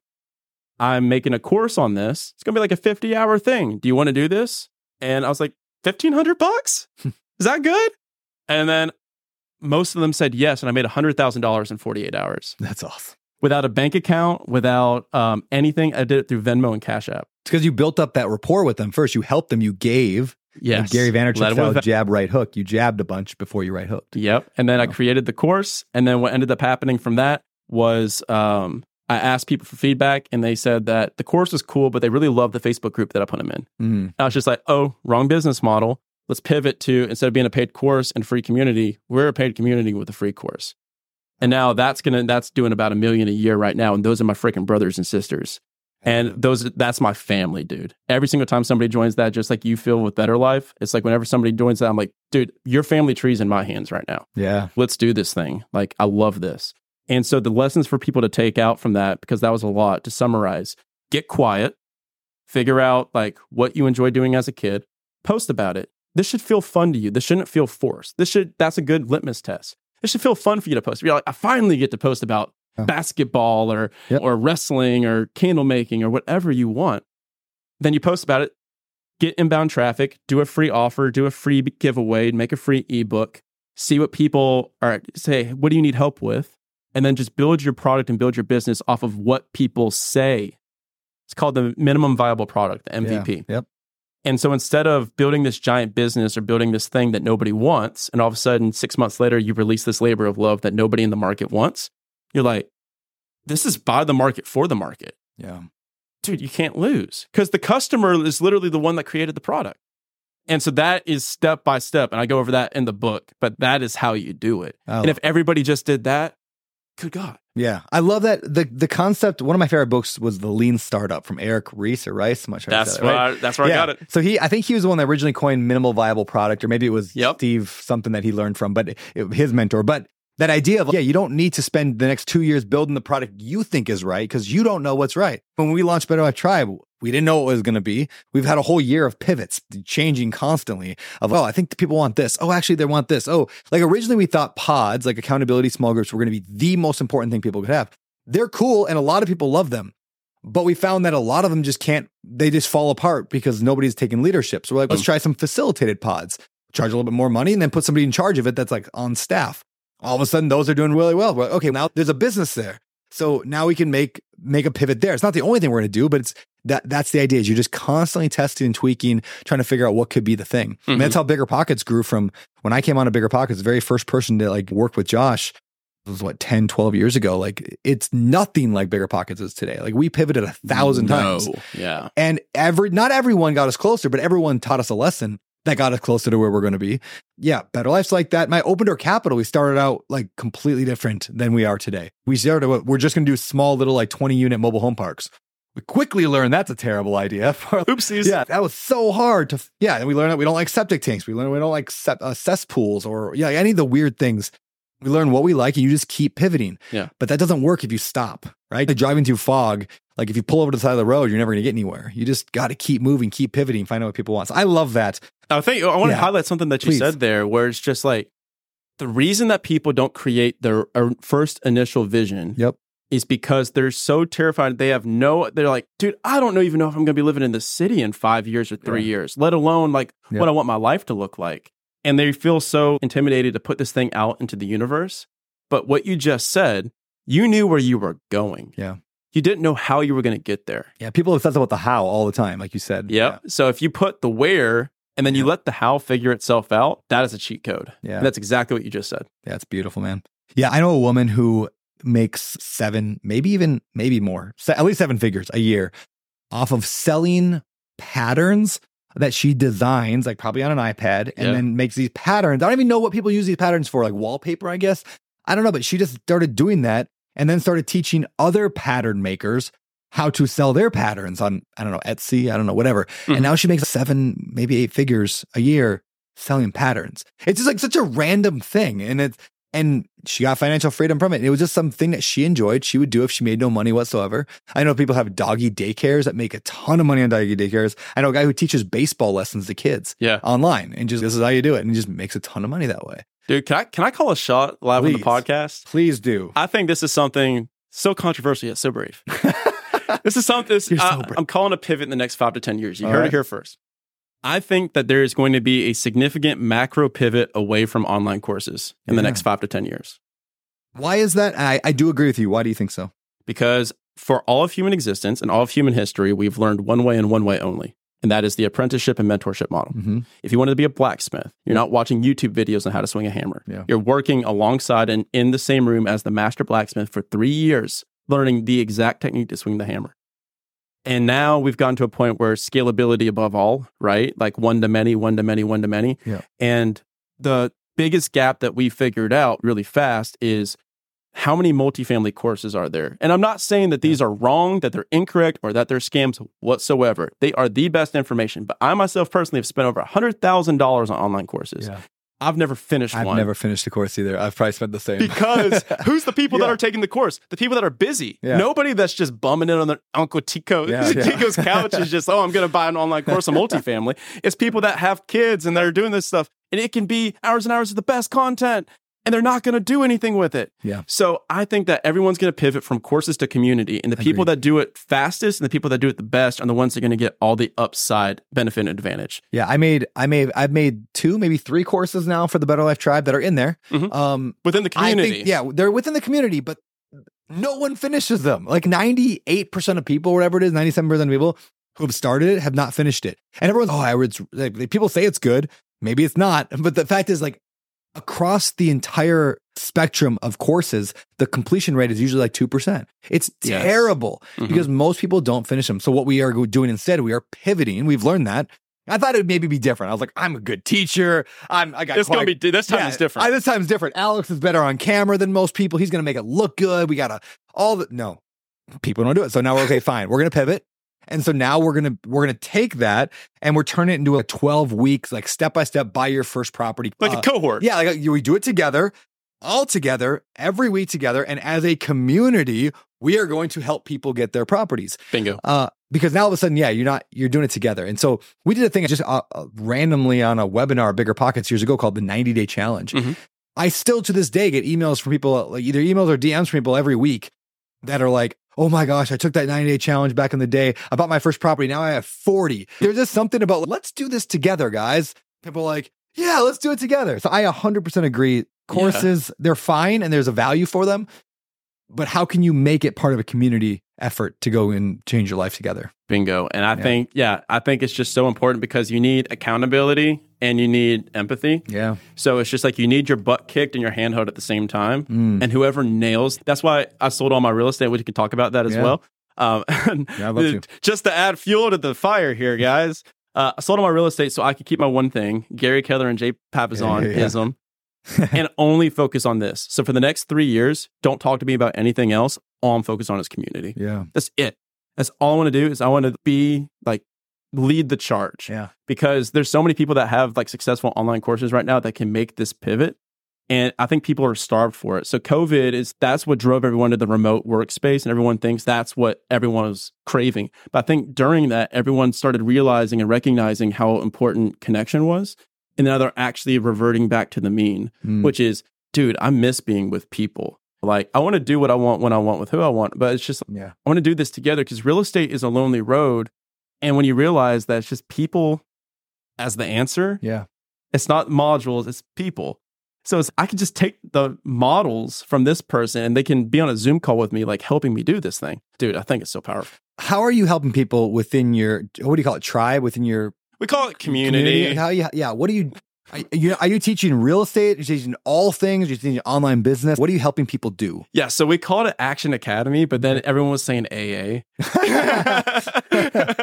I'm making a course on this. It's going to be like a 50-hour thing. Do you want to do this? And I was like, $1,500? Is that good? And then most of them said yes. And I made $100,000 in 48 hours. That's awesome. Without a bank account, without anything. I did it through Venmo and Cash App. It's because you built up that rapport with them first. You helped them. You gave. Yes. Like Gary Vaynerchuk style with jab, right hook. You jabbed a bunch before you right hooked. Yep. And then I created the course. And then what ended up happening from that was I asked people for feedback and they said that the course was cool, but they really loved the Facebook group that I put them in. And I was just like, oh, wrong business model. Let's pivot to, instead of being a paid course and free community, we're a paid community with a free course. And now that's doing about $1 million a year right now. And those are my freaking brothers and sisters. And that's my family, dude. Every single time somebody joins that, just like you feel with Better Life, it's like whenever somebody joins that, I'm like, dude, your family tree's in my hands right now. Yeah. Let's do this thing. Like, I love this. And so the lessons for people to take out from that, because that was a lot, to summarize: get quiet, figure out like what you enjoy doing as a kid, post about it. This should feel fun to you. This shouldn't feel forced. That's a good litmus test. It should feel fun for you to post. You're like, I finally get to post about basketball or wrestling or candle making or whatever you want. Then you post about it, get inbound traffic, do a free offer, do a free giveaway, make a free ebook, see what people say, what do you need help with? And then just build your product and build your business off of what people say. It's called the minimum viable product, the MVP. Yeah. Yep. And so instead of building this giant business or building this thing that nobody wants, and all of a sudden 6 months later, you release this labor of love that nobody in the market wants, you're like, this is by the market for the market. Yeah. Dude, you can't lose because the customer is literally the one that created the product. And so that is step by step. And I go over that in the book, but that is how you do it. And if everybody just did that, good God. Yeah. I love that. The concept, one of my favorite books was The Lean Startup from Eric Ries or Rice. I'm not sure. That's where I got it. So I think he was the one that originally coined minimal viable product, or maybe it was Steve, something that he learned from, but his mentor. But that idea of, you don't need to spend the next 2 years building the product you think is right because you don't know what's right. When we launched Better Life Tribe, we didn't know what it was going to be. We've had a whole year of pivots, changing constantly of, I think the people want this. Oh, actually, they want this. Oh, like originally we thought pods, like accountability small groups, were going to be the most important thing people could have. They're cool and a lot of people love them. But we found that a lot of them they just fall apart because nobody's taking leadership. So we're like, let's try some facilitated pods, charge a little bit more money and then put somebody in charge of it that's like on staff. All of a sudden, those are doing really well. We're like, okay, now there's a business there. So now we can make a pivot there. It's not the only thing we're going to do, but that's the idea is you're just constantly testing and tweaking, trying to figure out what could be the thing. And that's how Bigger Pockets grew from when I came on to Bigger Pockets, the very first person to like work with Josh was 10, 12 years ago. Like it's nothing like Bigger Pockets is today. Like we pivoted 1,000 times. Yeah. And not everyone got us closer, but everyone taught us a lesson that got us closer to where we're going to be. Yeah, Better Life's like that. My Open Door Capital, we started out like completely different than we are today. We're just going to do small little like 20 unit mobile home parks. We quickly learned that's a terrible idea. Oopsies. Yeah, that was so hard to. Yeah, and we learned that we don't like septic tanks. We learned we don't like cesspools or any of the weird things. We learn what we like and you just keep pivoting. Yeah. But that doesn't work if you stop, right? Like driving through fog, like if you pull over to the side of the road, you're never going to get anywhere. You just got to keep moving, keep pivoting, find out what people want. So I love that. I want to highlight something that you said there where it's just like the reason that people don't create their first initial vision is because they're so terrified. They're like, dude, I don't even know if I'm going to be living in the city in 5 years or 3 years, let alone like what I want my life to look like. And they feel so intimidated to put this thing out into the universe. But what you just said, you knew where you were going. Yeah. You didn't know how you were going to get there. Yeah. People obsess about the how all the time, like you said. Yep. Yeah. So if you put the where and then you let the how figure itself out, that is a cheat code. Yeah. And that's exactly what you just said. Yeah. It's beautiful, man. Yeah. I know a woman who makes 7, maybe more, at least 7 figures a year off of selling patterns that she designs, like probably on an iPad, and then makes these patterns. I don't even know what people use these patterns for, like wallpaper, I guess. I don't know, but she just started doing that and then started teaching other pattern makers how to sell their patterns on, I don't know, Etsy, I don't know, whatever. And now she makes 7, maybe 8 figures a year selling patterns. It's just like such a random thing. And she got financial freedom from it. It was just something that she enjoyed. She would do if she made no money whatsoever. I know people have doggy daycares that make a ton of money on doggy daycares. I know a guy who teaches baseball lessons to kids online and just, this is how you do it. And he just makes a ton of money that way. Dude, can I call a shot live on the podcast? Please do. I think this is something so controversial yet so brave. This is something I'm calling a pivot in the next 5 to 10 years. You heard it here first. I think that there is going to be a significant macro pivot away from online courses in the next 5 to 10 years. Why is that? I do agree with you. Why do you think so? Because for all of human existence and all of human history, we've learned one way and one way only. And that is the apprenticeship and mentorship model. Mm-hmm. If you wanted to be a blacksmith, you're not watching YouTube videos on how to swing a hammer. Yeah. You're working alongside and in the same room as the master blacksmith for 3 years, learning the exact technique to swing the hammer. And now we've gotten to a point where scalability above all, right? Like one to many, one to many, one to many. Yeah. And the biggest gap that we figured out really fast is how many multifamily courses are there? And I'm not saying that these are wrong, that they're incorrect, or that they're scams whatsoever. They are the best information. But I myself personally have spent over $100,000 on online courses. Yeah. I've never finished one. I've never finished the course either. I've probably spent the same. Because who's the people that are taking the course? The people that are busy. Yeah. Nobody that's just bumming it on their Uncle Tico's couch is just, I'm going to buy an online course on multifamily. It's people that have kids and they're doing this stuff. And it can be hours and hours of the best content. And they're not going to do anything with it. Yeah. So I think that everyone's going to pivot from courses to community. And the people that do it fastest and the people that do it the best are the ones that are going to get all the upside benefit and advantage. Yeah. I've made 2, maybe 3 courses now for the Better Life Tribe that are in there. Mm-hmm. Within the community. I think, they're within the community, but no one finishes them. Like 98% of people, whatever it is, 97% of people who have started it have not finished it. And everyone's, people say it's good. Maybe it's not. But the fact is, like, across the entire spectrum of courses, the completion rate is usually like 2%. It's terrible because most people don't finish them. So what we are doing instead, we are pivoting. We've learned that. I thought it would maybe be different. I was like, I'm a good teacher. This time is different. This time is different. Alex is better on camera than most people. He's going to make it look good. We got no, people don't do it. So now we're okay, fine. We're going to pivot. And so now we're gonna take that and we're turning it into a 12 weeks, like step by step, buy your first property, like a cohort. Yeah, like we do it together, all together, every week together, and as a community, we are going to help people get their properties. Bingo. Because now all of a sudden, you're doing it together. And so we did a thing just randomly on a webinar, Bigger Pockets, years ago called the 90-day challenge. Mm-hmm. I still to this day get emails from people, like either emails or DMs from people every week that are like, oh my gosh, I took that 90-day challenge back in the day. I bought my first property. Now I have 40. There's just something about, let's do this together, guys. People are like, yeah, let's do it together. So I 100% agree. Courses, they're fine and there's a value for them. But how can you make it part of a community effort to go and change your life together? Bingo. And I think it's just so important because you need accountability and you need empathy. Yeah. So it's just like you need your butt kicked and your hand held at the same time. And whoever nails, that's why I sold all my real estate, which you can talk about that as well. I'd love to. Just to add fuel to the fire here, guys. I sold all my real estate so I could keep my one thing, Gary Keller and Jay Papasan-ism, and only focus on this. So for the next 3 years, don't talk to me about anything else. All I'm focused on is community. Yeah. That's it. That's all I want to do is I want to be like, lead the charge. Yeah. Because there's so many people that have like successful online courses right now that can make this pivot. And I think people are starved for it. So that's what drove everyone to the remote workspace, and everyone thinks that's what everyone is craving. But I think during that, everyone started realizing and recognizing how important connection was. And now they're actually reverting back to the mean, which is, dude, I miss being with people. Like, I want to do what I want when I want with who I want. But it's just, I want to do this together because real estate is a lonely road. And when you realize that it's just people as the answer, it's not modules, it's people. So I can just take the models from this person and they can be on a Zoom call with me, like helping me do this thing. Dude, I think it's so powerful. How are you helping people within your, what do you call it, tribe, within your... We call it community. What are you teaching real estate? Are you teaching all things? Are you teaching online business? What are you helping people do? Yeah, so we called it Action Academy, but then everyone was saying AA.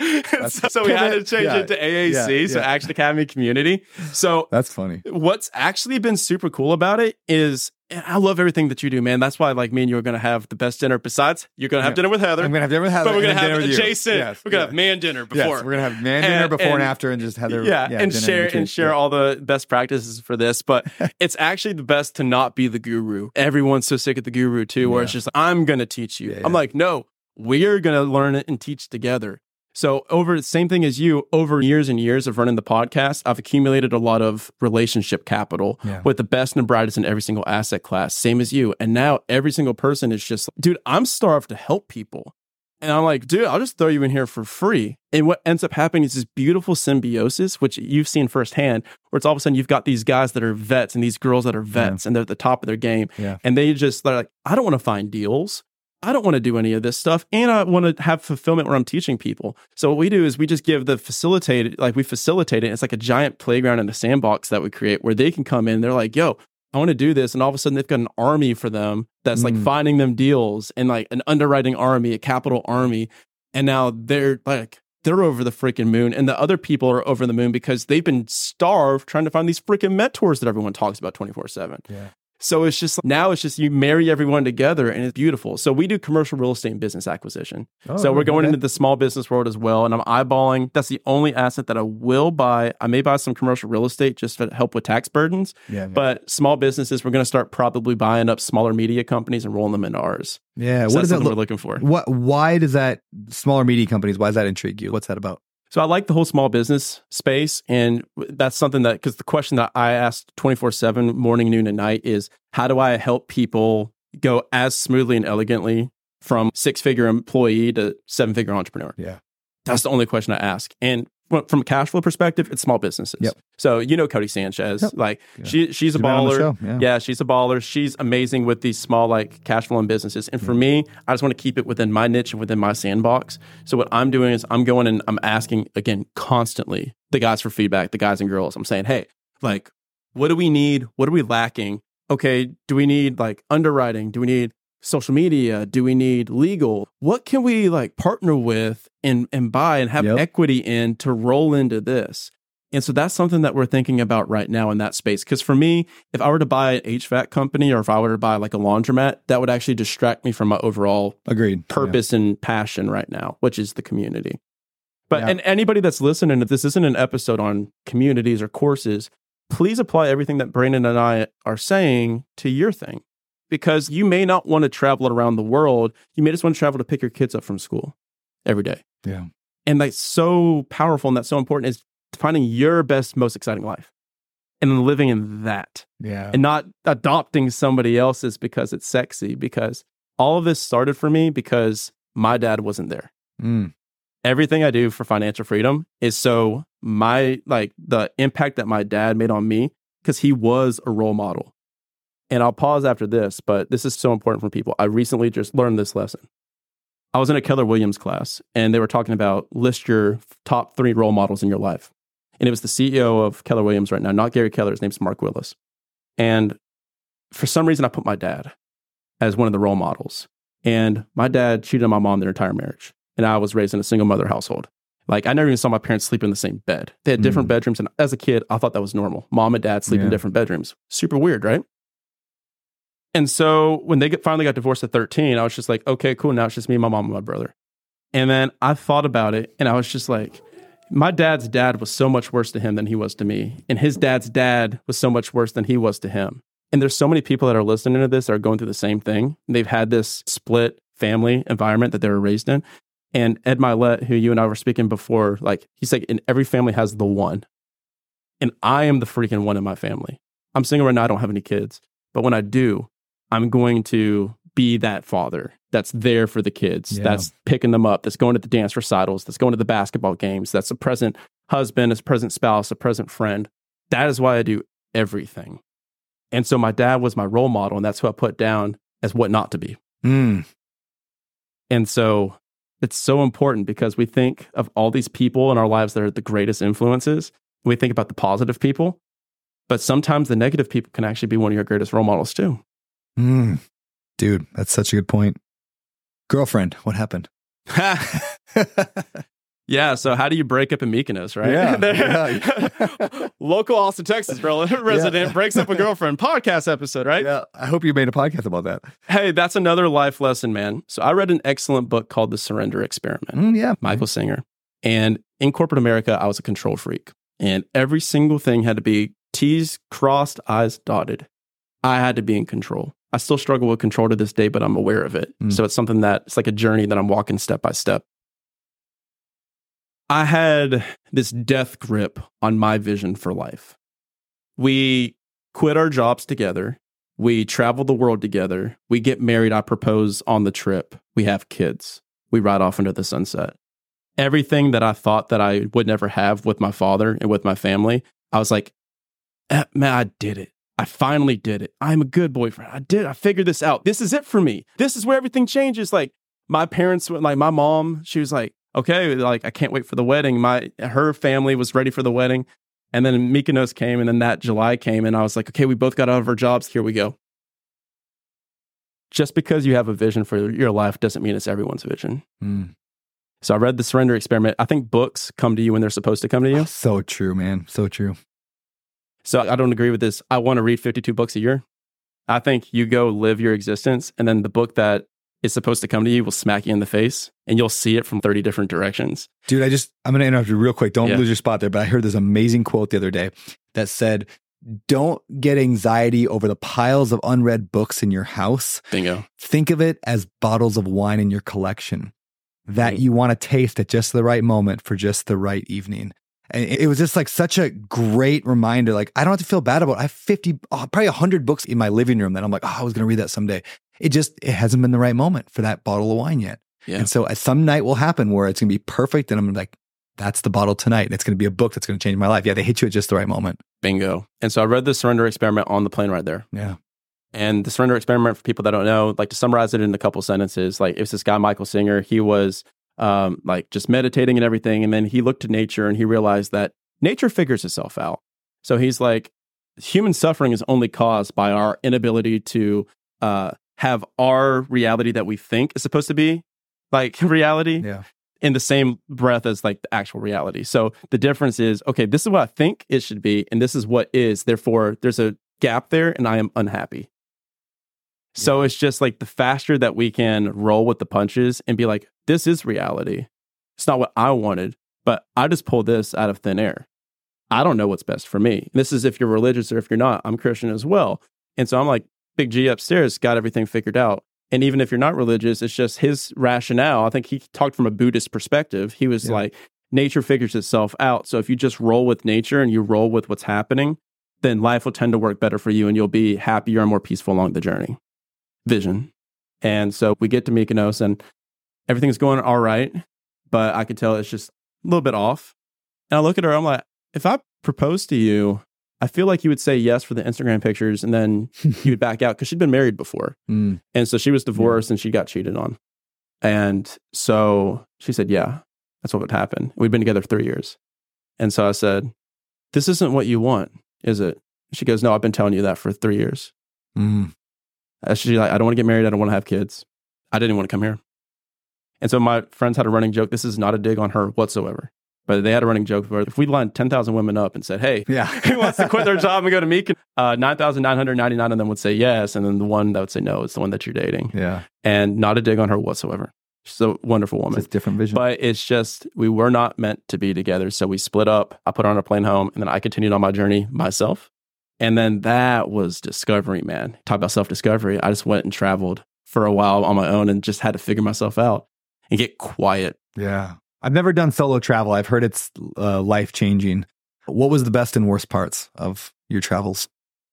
So we had to change it to AAC, so Action Academy Community. So that's funny. What's actually been super cool about it is, and I love everything that you do, man. That's why, like, me and you are going to have the best dinner. Besides, you're going to have dinner with Heather. I'm going to have dinner with Heather. But we're going to have dinner Jason. Yes, we're going to have man dinner before. Yes, we're going to have man dinner before and after, and just Heather. And share all the best practices for this. But it's actually the best to not be the guru. Everyone's so sick of the guru too, where it's just, I'm going to teach you. I'm like, no, we're going to learn it and teach together. So over the same thing as you, over years and years of running the podcast, I've accumulated a lot of relationship capital with the best and the brightest in every single asset class, same as you. And now every single person is just, dude, I'm starved to help people. And I'm like, dude, I'll just throw you in here for free. And what ends up happening is this beautiful symbiosis, which you've seen firsthand, where it's all of a sudden you've got these guys that are vets and these girls that are vets and they're at the top of their game. And they're like, I don't want to find deals. I don't want to do any of this stuff. And I want to have fulfillment where I'm teaching people. So what we do is we just give we facilitate it. It's like a giant playground and a sandbox that we create where they can come in. They're like, yo, I want to do this. And all of a sudden they've got an army for them that's like finding them deals and like an underwriting army, a capital army. And now they're over the freaking moon. And the other people are over the moon because they've been starved trying to find these freaking mentors that everyone talks about 24/7. So it's just you marry everyone together and it's beautiful. So we do commercial real estate and business acquisition. So we're going into the small business world as well. And I'm eyeballing, that's the only asset that I will buy. I may buy some commercial real estate just to help with tax burdens. But small businesses, we're going to start probably buying up smaller media companies and rolling them into ours. Yeah. So what is that we're looking for? Why does that, smaller media companies, why does that intrigue you? What's that about? So I like the whole small business space. And that's something that, because the question that I asked 24/7, morning, noon, and night is, how do I help people go as smoothly and elegantly from 6-figure employee to 7-figure entrepreneur? That's the only question I ask. And from a cash flow perspective, it's small businesses. So, you know, Cody Sanchez, she's a baller. She's a baller. She's amazing with these small, like, cash flowing businesses. And for me, I just want to keep it within my niche and within my sandbox. So what I'm doing is I'm going and I'm asking, again, constantly the guys for feedback, the guys and girls. I'm saying, hey, like, what do we need? What are we lacking? Okay, do we need like underwriting? Do we need social media? Do we need legal? What can we like partner with and buy and have equity in to roll into this? And so that's something that we're thinking about right now in that space. Because for me, if I were to buy an HVAC company or if I were to buy like a laundromat, that would actually distract me from my overall purpose and passion right now, which is the community. But and anybody that's listening, if this isn't an episode on communities or courses, please apply everything that Brandon and I are saying to your thing. Because you may not want to travel around the world. You may just want to travel to pick your kids up from school every day. And that's so powerful and that's so important, is finding your best, most exciting life and living in that. And not adopting somebody else's because it's sexy. Because all of this started for me because my dad wasn't there. Everything I do for financial freedom is so the impact that my dad made on me, because he was a role model. And I'll pause after this, but this is so important for people. I recently just learned this lesson. I was in a Keller Williams class, and they were talking about list your top 3 role models in your life. And it was the CEO of Keller Williams right now, not Gary Keller. His name's Mark Willis. And for some reason, I put my dad as one of the role models. And my dad cheated on my mom their entire marriage. And I was raised in a single mother household. Like, I never even saw my parents sleep in the same bed. They had different bedrooms. And as a kid, I thought that was normal. Mom and dad sleep in different bedrooms. Super weird, right? And so when they finally got divorced at 13, I was just like, okay, cool. Now it's just me, my mom, and my brother. And then I thought about it, and I was just like, my dad's dad was so much worse to him than he was to me. And his dad's dad was so much worse than he was to him. And there's so many people that are listening to this that are going through the same thing. They've had this split family environment that they were raised in. And Ed Milet, who you and I were speaking before, like, he's like, in every family has the one. And I am the freaking one in my family. I'm single right now. I don't have any kids. But when I do, I'm going to be that father that's there for the kids, that's picking them up, that's going to the dance recitals, that's going to the basketball games, that's a present husband, a present spouse, a present friend. That is why I do everything. And so my dad was my role model, and that's who I put down as what not to be. And so it's so important, because we think of all these people in our lives that are the greatest influences. We think about the positive people, but sometimes the negative people can actually be one of your greatest role models too. Dude, that's such a good point. Girlfriend, what happened? Yeah. So how do you break up in Mykonos, right? Yeah. Local Austin, Texas resident breaks up a girlfriend. Podcast episode, right? Yeah. I hope you made a podcast about that. Hey, that's another life lesson, man. So I read an excellent book called The Surrender Experiment. Yeah. Michael Singer. And in corporate America, I was a control freak. And every single thing had to be T's crossed, I's dotted. I had to be in control. I still struggle with control to this day, but I'm aware of it. So it's something that it's like a journey that I'm walking step by step. I had this death grip on my vision for life. We quit our jobs together. We travel the world together. We get married. I propose on the trip. We have kids. We ride off into the sunset. Everything that I thought that I would never have with my father and with my family, I was like, man, I did it. I finally did it. I'm a good boyfriend. I figured this out. This is it for me. This is where everything changes. Like my parents, like my mom, she was like, okay, like I can't wait for the wedding. Her family was ready for the wedding. And then Mykonos came, and then that July came, and I was like, okay, we both got out of our jobs. Here we go. Just because you have a vision for your life doesn't mean it's everyone's vision. So I read The Surrender Experiment. I think books come to you when they're supposed to come to you. Oh, so true, man. So true. So I don't agree with this. I want to read 52 books a year. I think you go live your existence, and then the book that is supposed to come to you will smack you in the face, and you'll see it from 30 different directions. Dude, I'm going to interrupt you real quick. Don't lose your spot there. But I heard this amazing quote the other day that said, don't get anxiety over the piles of unread books in your house. Bingo. Think of it as bottles of wine in your collection that you want to taste at just the right moment for just the right evening. And it was just like such a great reminder. Like, I don't have to feel bad about it. I have probably 100 books in my living room that I'm like, I was going to read that someday. It hasn't been the right moment for that bottle of wine yet. Yeah. And so some night will happen where it's going to be perfect. And I'm like, that's the bottle tonight. And it's going to be a book that's going to change my life. Yeah, they hit you at just the right moment. Bingo. And so I read The Surrender Experiment on the plane right there. Yeah. And The Surrender Experiment, for people that don't know, like to summarize it in a couple sentences, like it was this guy, Michael Singer. He was like just meditating and everything. And then he looked to nature and he realized that nature figures itself out. So he's like, human suffering is only caused by our inability to have our reality that we think is supposed to be like reality in the same breath as like the actual reality. So the difference is, okay, this is what I think it should be, and this is what is. Therefore, there's a gap there, and I am unhappy. So it's just like the faster that we can roll with the punches and be like, this is reality. It's not what I wanted, but I just pulled this out of thin air. I don't know what's best for me. This is if you're religious or if you're not. I'm Christian as well. And so I'm like, Big G upstairs got everything figured out. And even if you're not religious, it's just his rationale. I think he talked from a Buddhist perspective. He was like, nature figures itself out. So if you just roll with nature and you roll with what's happening, then life will tend to work better for you and you'll be happier and more peaceful along the journey. Vision. And so we get to Mykonos and everything's going all right, but I could tell it's just a little bit off. And I look at her, I'm like, if I proposed to you, I feel like you would say yes for the Instagram pictures and then you would back out because she'd been married before. And so she was divorced and she got cheated on. And so she said, yeah, that's what would happen. We'd been together 3 years. And so I said, this isn't what you want, is it? She goes, no, I've been telling you that for 3 years. She's like, I don't want to get married. I don't want to have kids. I didn't want to come here. And so my friends had a running joke. This is not a dig on her whatsoever. But they had a running joke where if we lined 10,000 women up and said, hey, who wants to quit their job and go to Mykonos? 9,999 of them would say yes. And then the one that would say no is the one that you're dating. Yeah. And not a dig on her whatsoever. She's a wonderful woman. It's a different vision. But it's just, we were not meant to be together. So we split up. I put her on a plane home. And then I continued on my journey myself. And then that was discovery, man. Talk about self-discovery. I just went and traveled for a while on my own and just had to figure myself out and get quiet. Yeah. I've never done solo travel. I've heard it's life-changing. What was the best and worst parts of your travels?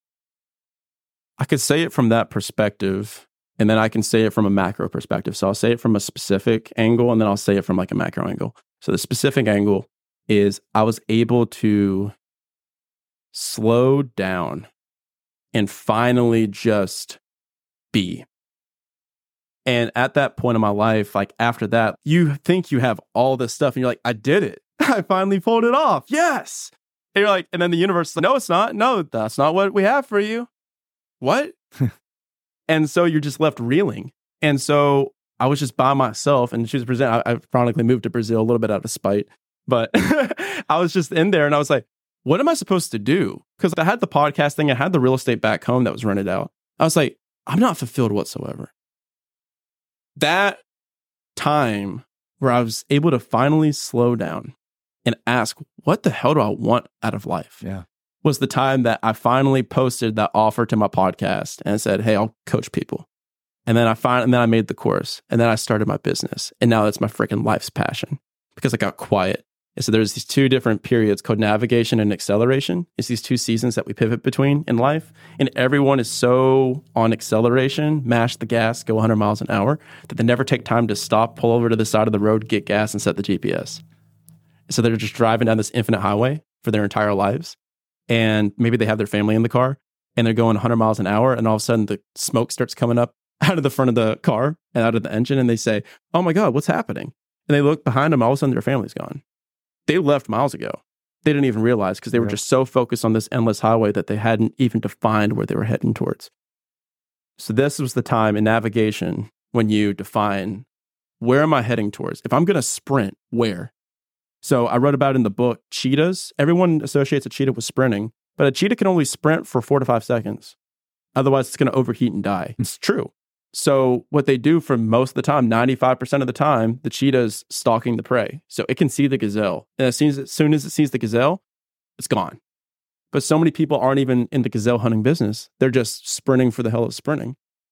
I could say it from that perspective, and then I can say it from a macro perspective. So I'll say it from a specific angle, and then I'll say it from like a macro angle. So the specific angle is I was able to slow down and finally just be. And at that point in my life, like after that, you think you have all this stuff and you're like, I did it. I finally pulled it off. Yes. And you're like, and then the universe is like, no, it's not. No, that's not what we have for you. What? And so you're just left reeling. And so I was just by myself, and she was presenting. I ironically moved to Brazil a little bit out of spite, but I was just in there, and I was like, what am I supposed to do? Because I had the podcast thing, I had the real estate back home that was rented out. I was like, I'm not fulfilled whatsoever. That time where I was able to finally slow down and ask, what the hell do I want out of life? Yeah. Was the time that I finally posted that offer to my podcast and said, hey, I'll coach people. And then I made the course, and then I started my business. And now that's my freaking life's passion because I got quiet. And so there's these two different periods called navigation and acceleration. It's these two seasons that we pivot between in life. And everyone is so on acceleration, mash the gas, go 100 miles an hour, that they never take time to stop, pull over to the side of the road, get gas, and set the GPS. So they're just driving down this infinite highway for their entire lives. And maybe they have their family in the car, and they're going 100 miles an hour, and all of a sudden the smoke starts coming up out of the front of the car and out of the engine, and they say, oh my God, what's happening? And they look behind them, all of a sudden their family's gone. They left miles ago. They didn't even realize because they were just so focused on this endless highway that they hadn't even defined where they were heading towards. So this was the time in navigation when you define, where am I heading towards? If I'm going to sprint, where? So I wrote about in the book, cheetahs. Everyone associates a cheetah with sprinting, but a cheetah can only sprint for 4 to 5 seconds. Otherwise, it's going to overheat and die. It's true. So what they do for most of the time, 95% of the time, the cheetah is stalking the prey. So it can see the gazelle. And as soon as it sees the gazelle, it's gone. But so many people aren't even in the gazelle hunting business. They're just sprinting for the hell of sprinting.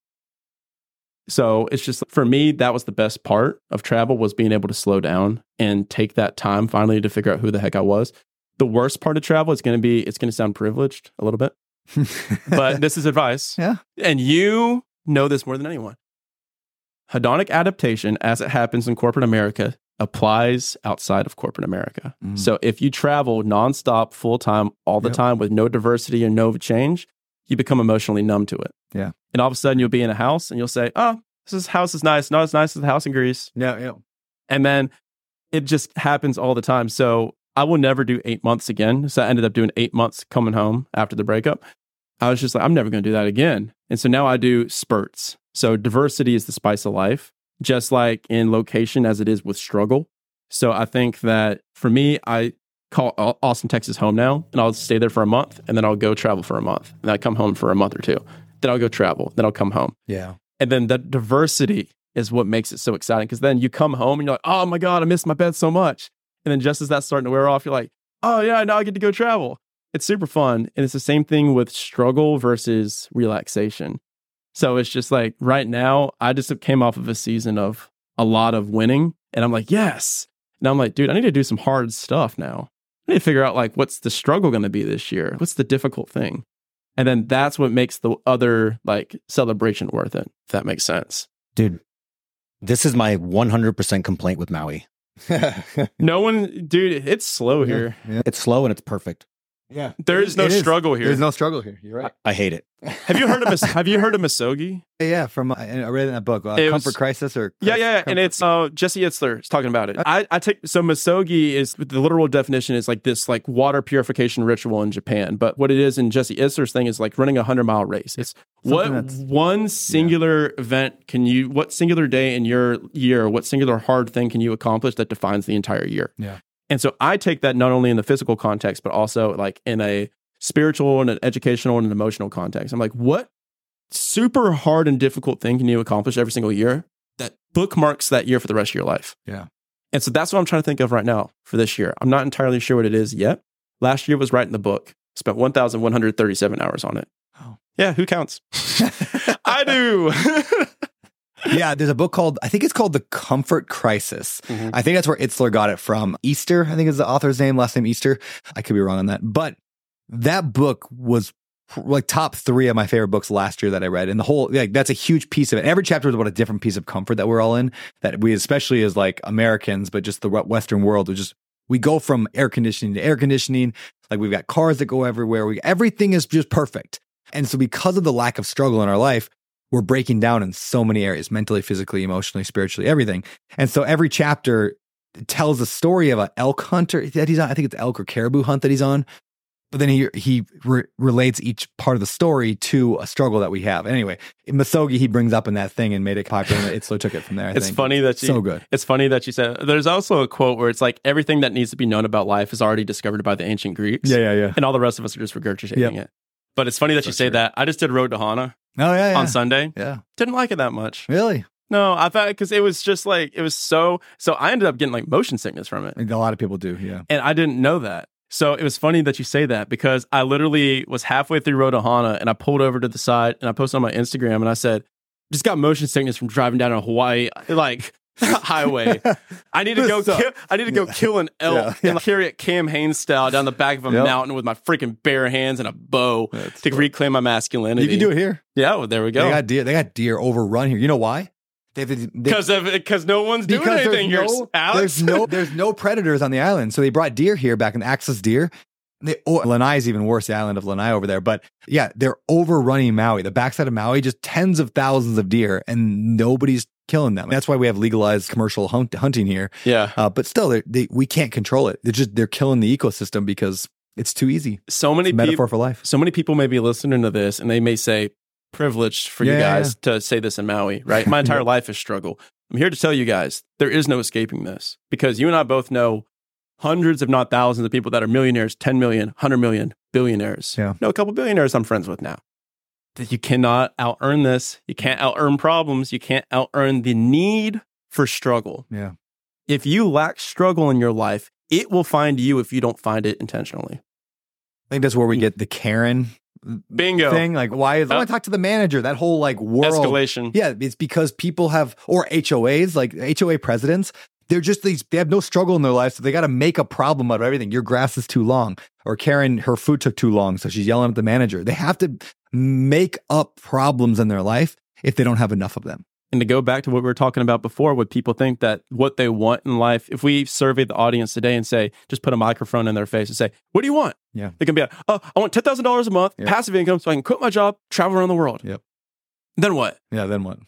So it's just, for me, that was the best part of travel, was being able to slow down and take that time finally to figure out who the heck I was. The worst part of travel is going to be, it's going to sound privileged a little bit, but this is advice. Yeah. And you know this more than anyone. Hedonic adaptation, as it happens in corporate America, applies outside of corporate America. So if you travel nonstop, full time, all the time with no diversity and no change, you become emotionally numb to it. Yeah. And all of a sudden you'll be in a house and you'll say, oh, this house is nice. Not as nice as the house in Greece. Yeah. And then it just happens all the time. So I will never do 8 months again. So I ended up doing 8 months coming home after the breakup. I was just like, I'm never going to do that again. And so now I do spurts. So diversity is the spice of life, just like in location as it is with struggle. So I think that for me, I call Austin, Texas home now, and I'll stay there for a month, and then I'll go travel for a month. And I come home for a month or two. Then I'll go travel. Then I'll come home. Yeah. And then the diversity is what makes it so exciting, because then you come home and you're like, oh my God, I miss my bed so much. And then just as that's starting to wear off, you're like, oh yeah, now I get to go travel. It's super fun. And it's the same thing with struggle versus relaxation. So it's just like right now, I just came off of a season of a lot of winning. And I'm like, yes. And I'm like, dude, I need to do some hard stuff now. I need to figure out like, what's the struggle going to be this year? What's the difficult thing? And then that's what makes the other like celebration worth it, if that makes sense. Dude, this is my 100% complaint with Maui. No one, dude, it's slow here. Yeah. It's slow and it's perfect. Yeah. There's no struggle here. There's no struggle here. You're right. I hate it. Have you heard of Misogi? Yeah. From I read it in that book, It was- Comfort Crisis or Yeah. And it's Jesse Itzler is talking about it. I take so Misogi is the literal definition is like this like water purification ritual in Japan. But what it is in Jesse Itzler's thing is like running a 100-mile race. It's what one singular event what singular day in your year, what singular hard thing can you accomplish that defines the entire year? Yeah. And so I take that not only in the physical context, but also like in a spiritual and an educational and an emotional context. I'm like, what super hard and difficult thing can you accomplish every single year that bookmarks that year for the rest of your life? Yeah. And so that's what I'm trying to think of right now for this year. I'm not entirely sure what it is yet. Last year was right in the book. Spent 1,137 hours on it. Oh. Yeah, who counts? I do. Yeah, there's a book called, I think it's called The Comfort Crisis. I think that's where Itzler got it from. Easter, I think is the author's name, last name Easter. I could be wrong on that. But that book was like top 3 of my favorite books last year that I read. And the whole, like, that's a huge piece of it. Every chapter is about a different piece of comfort that we're all in, that we, especially as like Americans, but just the Western world, we go from air conditioning to air conditioning. Like we've got cars that go everywhere. Everything is just perfect. And so because of the lack of struggle in our life, we're breaking down in so many areas, mentally, physically, emotionally, spiritually, everything. And so every chapter tells a story of an elk hunter that he's on. I think it's elk or caribou hunt that he's on. But then he relates each part of the story to a struggle that we have. Anyway, in Misogi, he brings up in that thing and made it popular. And Itzler took it from there. It's funny that so good. It's funny that you said. There's also a quote where it's like everything that needs to be known about life is already discovered by the ancient Greeks. Yeah. And all the rest of us are just regurgitating it. But it's funny that you say that. I just did Road to Hana on Sunday. Yeah, didn't like it that much. Really? No, I thought because it was just like it was so. I ended up getting like motion sickness from it. A lot of people do. Yeah, and I didn't know that. So it was funny that you say that because I literally was halfway through Road to Hana and I pulled over to the side and I posted on my Instagram and I said, just got motion sickness from driving down a Hawaii highway. I need to go kill an elk and carry it Cam Hanes style down the back of a mountain with my freaking bare hands and a bow to reclaim my masculinity. You can do it here. Yeah, well, there we go. They got deer overrun here. You know why? Because no one's doing anything here, Alex. There's no predators on the island, so they brought deer here back in Axis deer. Lanai is even worse, the island of Lanai over there. But yeah, they're overrunning Maui. The backside of Maui, just tens of thousands of deer, and nobody's killing them. That's why we have legalized commercial hunting here. Yeah, but still, we can't control it. They're killing the ecosystem because it's too easy. So many metaphor for life. So many people may be listening to this, and they may say, privileged for you guys to say this in Maui, right? My entire life is struggle. I'm here to tell you guys, there is no escaping this because you and I both know hundreds, if not thousands of people that are millionaires, 10 million, 100 million, billionaires. Yeah. No, a couple billionaires I'm friends with now. That you cannot out-earn this. You can't out-earn problems. You can't out-earn the need for struggle. Yeah. If you lack struggle in your life, it will find you if you don't find it intentionally. I think that's where we get the Karen bingo thing. Like, why is I want to talk to the manager? That whole like world escalation. Yeah, it's because people have, or HOAs, like HOA presidents, they're just they have no struggle in their life, so they got to make a problem out of everything. Your grass is too long, or Karen, her food took too long, so she's yelling at the manager. They have to make up problems in their life if they don't have enough of them. And to go back to what we were talking about before, would people think that what they want in life, if we survey the audience today and say, just put a microphone in their face and say, what do you want? Yeah. They can be like, oh, I want $10,000 a month, passive income, so I can quit my job, travel around the world. Yep. Then what? Yeah, then what?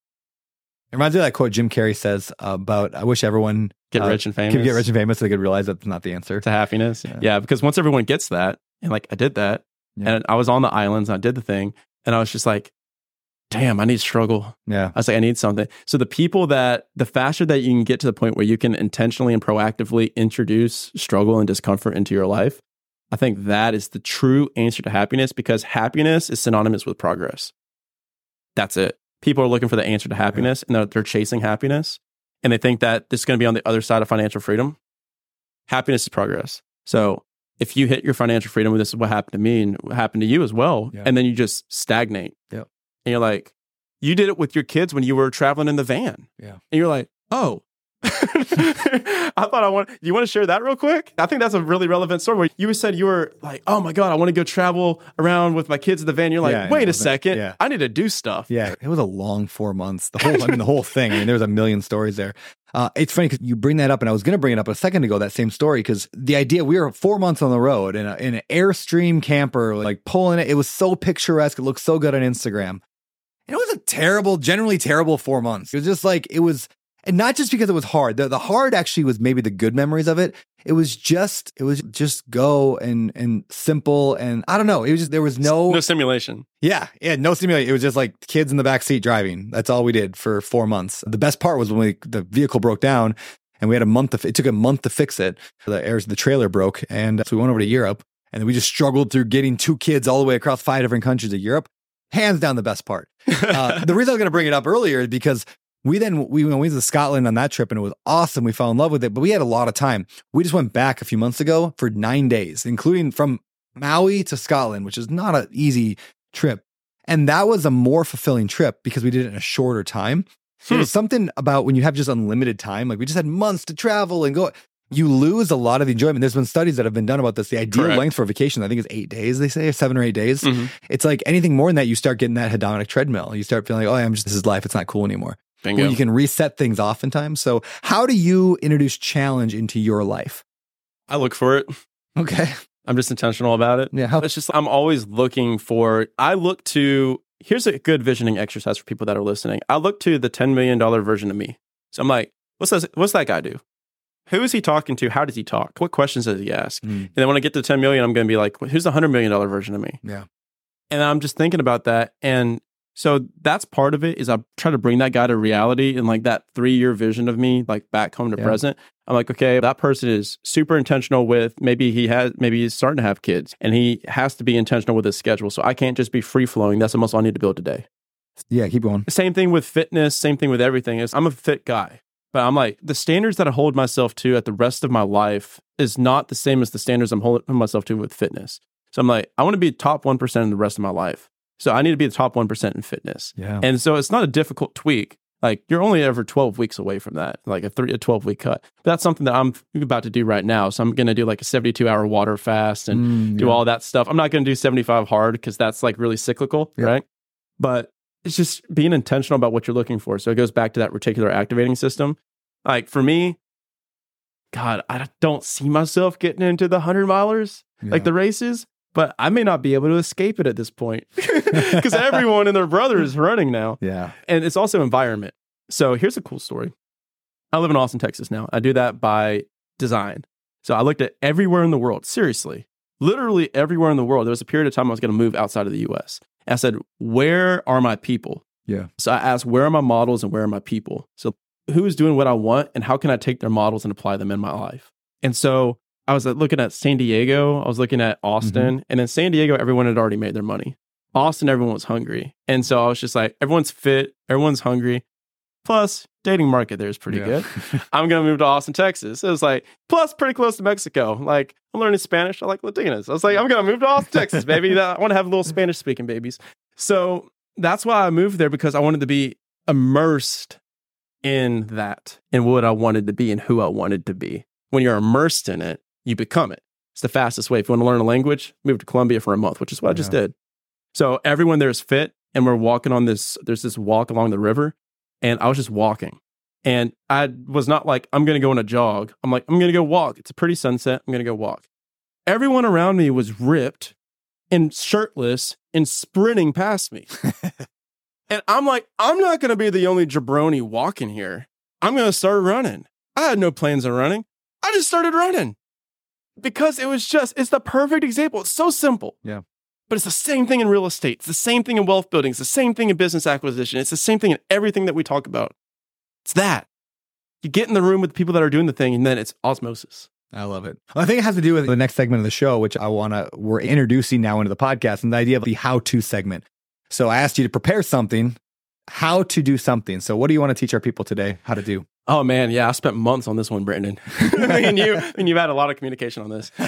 It reminds me of that quote Jim Carrey says about, I wish everyone get rich and famous. Could get rich and famous so they could realize that's not the answer. To happiness. Yeah, because once everyone gets that, and like I did that, and I was on the islands and I did the thing, and I was just like, damn, I need struggle. Yeah. I was like, I need something. So the faster that you can get to the point where you can intentionally and proactively introduce struggle and discomfort into your life, I think that is the true answer to happiness, because happiness is synonymous with progress. That's it. People are looking for the answer to happiness, and they're chasing happiness, and they think that this is going to be on the other side of financial freedom. Happiness is progress. So if you hit your financial freedom, this is what happened to me and what happened to you as well, and then you just stagnate. Yeah. And you're like, you did it with your kids when you were traveling in the van. Yeah. And you're like, oh. You want to share that real quick? I think that's a really relevant story where you said you were like, oh my God, I want to go travel around with my kids in the van. You're like, wait a second. I need to do stuff. Yeah. It was a long 4 months. The whole thing. I mean, there's a million stories there. It's funny because you bring that up, and I was going to bring it up a second ago, that same story, because the idea, we were 4 months on the road in an Airstream camper, like pulling it. It was so picturesque. It looked so good on Instagram. And it was a generally terrible 4 months. It was just like, and not just because it was hard. The hard actually was maybe the good memories of it. It was just go and simple. And I don't know. There was no simulation. Yeah. No simulation. It was just like kids in the back seat driving. That's all we did for 4 months. The best part was when the vehicle broke down, and we had it took a month to fix it. The trailer broke. And so we went over to Europe, and we just struggled through getting 2 kids all the way across 5 different countries of Europe. Hands down the best part. The reason I was going to bring it up earlier is because we went to Scotland on that trip, and it was awesome. We fell in love with it, but we had a lot of time. We just went back a few months ago for 9 days, including from Maui to Scotland, which is not an easy trip. And that was a more fulfilling trip because we did it in a shorter time. There's something about when you have just unlimited time, like we just had months to travel and go, you lose a lot of the enjoyment. There's been studies that have been done about this. The ideal length for a vacation, I think, is 8 days, they say, 7 or 8 days. Mm-hmm. It's like anything more than that, you start getting that hedonic treadmill. You start feeling like, this is life. It's not cool anymore. Bingo. Well, you can reset things oftentimes. So how do you introduce challenge into your life? I look for it. Okay. I'm just intentional about it. Yeah. I'm always looking for, here's a good visioning exercise for people that are listening. I look to the $10 million version of me. So I'm like, what's that guy do? who is he talking to? How does he talk? What questions does he ask? And then when I get to 10 million, I'm going to be like, who's the $100 million version of me? Yeah. And I'm just thinking about that. And so that's part of it is I try to bring that guy to reality and like that 3-year vision of me, like back home to present. I'm like, okay, that person is super intentional with maybe he's starting to have kids and he has to be intentional with his schedule. So I can't just be free flowing. That's the muscle I need to build today. Yeah, keep going. Same thing with fitness, same thing with everything is I'm a fit guy. But I'm like, the standards that I hold myself to at the rest of my life is not the same as the standards I'm holding myself to with fitness. So I'm like, I want to be top 1% in the rest of my life. So I need to be the top 1% in fitness. Yeah. And so it's not a difficult tweak. Like you're only ever 12 weeks away from that, like a 12-week cut. But that's something that I'm about to do right now. So I'm going to do like a 72-hour water fast and do all that stuff. I'm not going to do 75 hard because that's like really cyclical, right? But it's just being intentional about what you're looking for. So it goes back to that reticular activating system. Like for me, God, I don't see myself getting into the 100 milers, like the races, but I may not be able to escape it at this point because everyone and their brother is running now. Yeah. And it's also environment. So here's a cool story. I live in Austin, Texas now. I do that by design. So I looked at everywhere in the world, seriously, literally everywhere in the world. There was a period of time I was going to move outside of the US. And I said, where are my people? Yeah. So I asked, where are my models and where are my people? So who is doing what I want and how can I take their models and apply them in my life? And so I was looking at San Diego, I was looking at Austin, and in San Diego, everyone had already made their money. Austin, everyone was hungry. And so I was just like, everyone's fit, everyone's hungry. Plus, dating market there is pretty good. I'm going to move to Austin, Texas. It was like, plus pretty close to Mexico. Like, I'm learning Spanish. I like Latinas. I was like, I'm going to move to Austin, Texas, baby. I want to have little Spanish speaking babies. So that's why I moved there because I wanted to be immersed in that, in what I wanted to be and who I wanted to be. When you're immersed in it, you become it. It's the fastest way. If you want to learn a language, move to Colombia for a month, which is what I just did. So everyone there is fit, and we're walking on this, there's this walk along the river, and I was just walking. And I was not like, I'm going to go on a jog. I'm like, I'm going to go walk. It's a pretty sunset. I'm going to go walk. Everyone around me was ripped and shirtless and sprinting past me. And I'm like, I'm not going to be the only jabroni walking here. I'm going to start running. I had no plans on running. I just started running. Because it's the perfect example. It's so simple. Yeah. But it's the same thing in real estate. It's the same thing in wealth building. It's the same thing in business acquisition. It's the same thing in everything that we talk about. It's that. You get in the room with the people that are doing the thing, and then it's osmosis. I love it. Well, I think it has to do with the next segment of the show, which we're introducing now into the podcast, and the idea of the how-to segment. So I asked you to prepare something, how to do something. So what do you want to teach our people today how to do? Oh man, yeah, I spent months on this one, Brandon. You've had a lot of communication on this.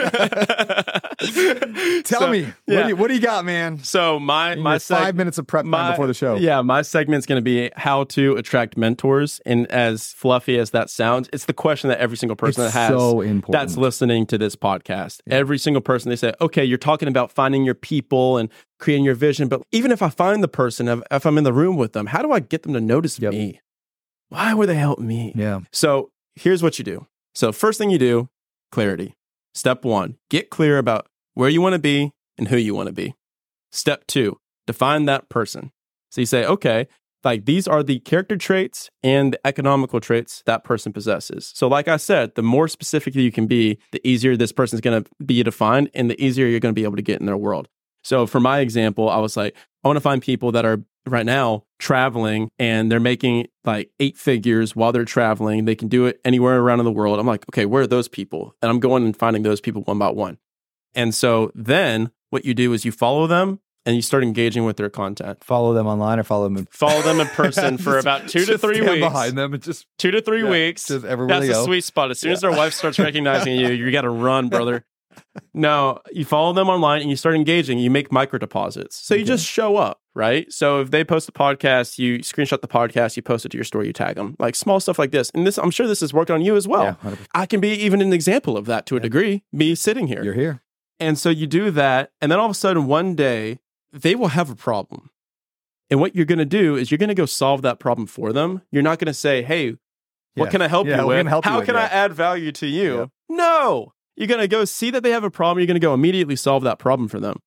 Tell me, what do you got, man? So my 5 minutes of prep time before the show. Yeah, my segment's going to be how to attract mentors. And as fluffy as that sounds, it's the question that every single person that has so important. That's listening to this podcast. Yeah. Every single person, they say, okay, you're talking about finding your people and creating your vision. But even if I find the person, if I'm in the room with them, how do I get them to notice me? Why would they help me? Yeah. So here's what you do. So first thing you do, clarity. Step 1, get clear about where you want to be and who you want to be. Step 2, define that person. So you say, okay, like these are the character traits and the economical traits that person possesses. So like I said, the more specific you can be, the easier this person is going to be defined and the easier you're going to be able to get in their world. So for my example, I was like, I want to find people that are right now traveling and they're making like 8 figures while they're traveling. They can do it anywhere around in the world. I'm like, okay, where are those people? And I'm going and finding those people one by one. And so then what you do is you follow them and you start engaging with their content. Follow them online or follow them in person for about 2 to 3 weeks. Behind them and just 2 to 3 weeks. Just everywhere That's a sweet spot. As soon as their wife starts recognizing you, you got to run, brother. No, you follow them online and you start engaging. You make micro deposits. So you just show up, right? So if they post a podcast, you screenshot the podcast, you post it to your story, you tag them. Like small stuff like this. And this, I'm sure this has worked on you as well. Yeah, I can be even an example of that to a degree, me sitting here. You're here. And so you do that. And then all of a sudden, one day, they will have a problem. And what you're going to do is you're going to go solve that problem for them. You're not going to say, hey, what can I help you with? How can I add value to you? Yeah. No. You're going to go see that they have a problem. You're going to go immediately solve that problem for them.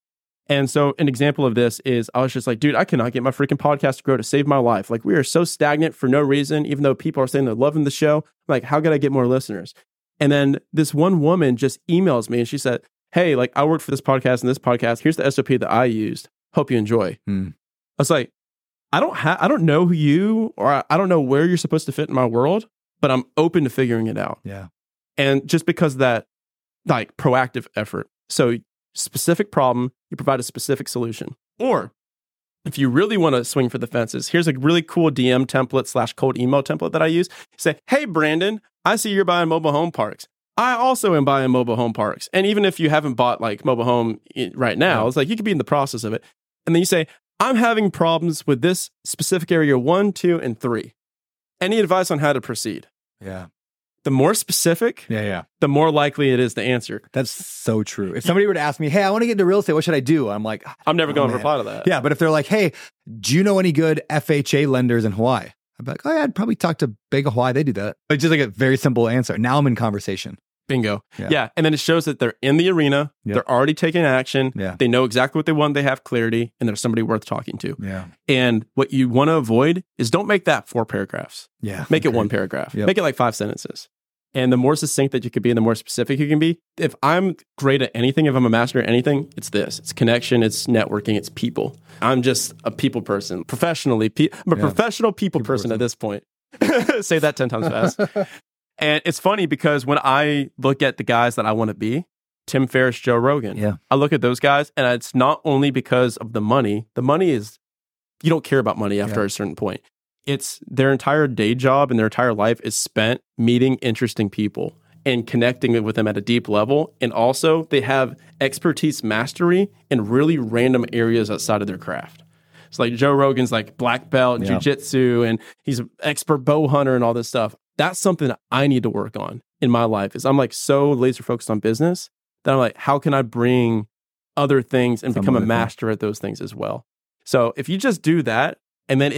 And so an example of this is I was just like, dude, I cannot get my freaking podcast to grow to save my life. Like, we are so stagnant for no reason, even though people are saying they're loving the show. Like, how could I get more listeners? And then this one woman just emails me and she said, hey, like, I worked for this podcast and this podcast. Here's the SOP that I used. Hope you enjoy. I was like, I don't know who you, or I don't know where you're supposed to fit in my world, but I'm open to figuring it out. Yeah. And just because of that, like, proactive effort. So specific problem, you provide a specific solution. Or if you really want to swing for the fences, here's a really cool DM template / cold email template that I use. Say, hey, Brandon, I see you're buying mobile home parks. I also am buying mobile home parks. And even if you haven't bought like mobile home right now, it's like you could be in the process of it. And then you say, I'm having problems with this specific area 1, 2, and 3. Any advice on how to proceed? Yeah. The more specific, the more likely it is to answer. That's so true. If somebody were to ask me, hey, I want to get into real estate, what should I do? I'm like, I'm never going to reply to that. Yeah, but if they're like, hey, do you know any good FHA lenders in Hawaii? I'd be like, oh yeah, I'd probably talk to Bank of Hawaii. They do that. It's just like a very simple answer. Now I'm in conversation. Bingo. Yeah. And then it shows that they're in the arena. Yep. They're already taking action. Yeah. They know exactly what they want. They have clarity, and there's somebody worth talking to. Yeah. And what you want to avoid is don't make that 4 paragraphs. Yeah. Make it 1 paragraph. Yep. Make it like 5 sentences. And the more succinct that you could be and the more specific you can be. If I'm great at anything, if I'm a master at anything, it's this. It's connection, it's networking, it's people. I'm just a people person. Professionally, I'm a professional people person at this point. Say that 10 times fast. And it's funny because when I look at the guys that I want to be, Tim Ferriss, Joe Rogan, I look at those guys, and it's not only because of the money. The money is, you don't care about money after a certain point. It's their entire day job and their entire life is spent meeting interesting people and connecting with them at a deep level. And also they have expertise mastery in really random areas outside of their craft. It's like Joe Rogan's like black belt in jiu-jitsu, and he's an expert bow hunter and all this stuff. That's something that I need to work on in my life. Is I'm like so laser focused on business that I'm like, how can I bring other things and become a master at those things as well? So if you just do that, and then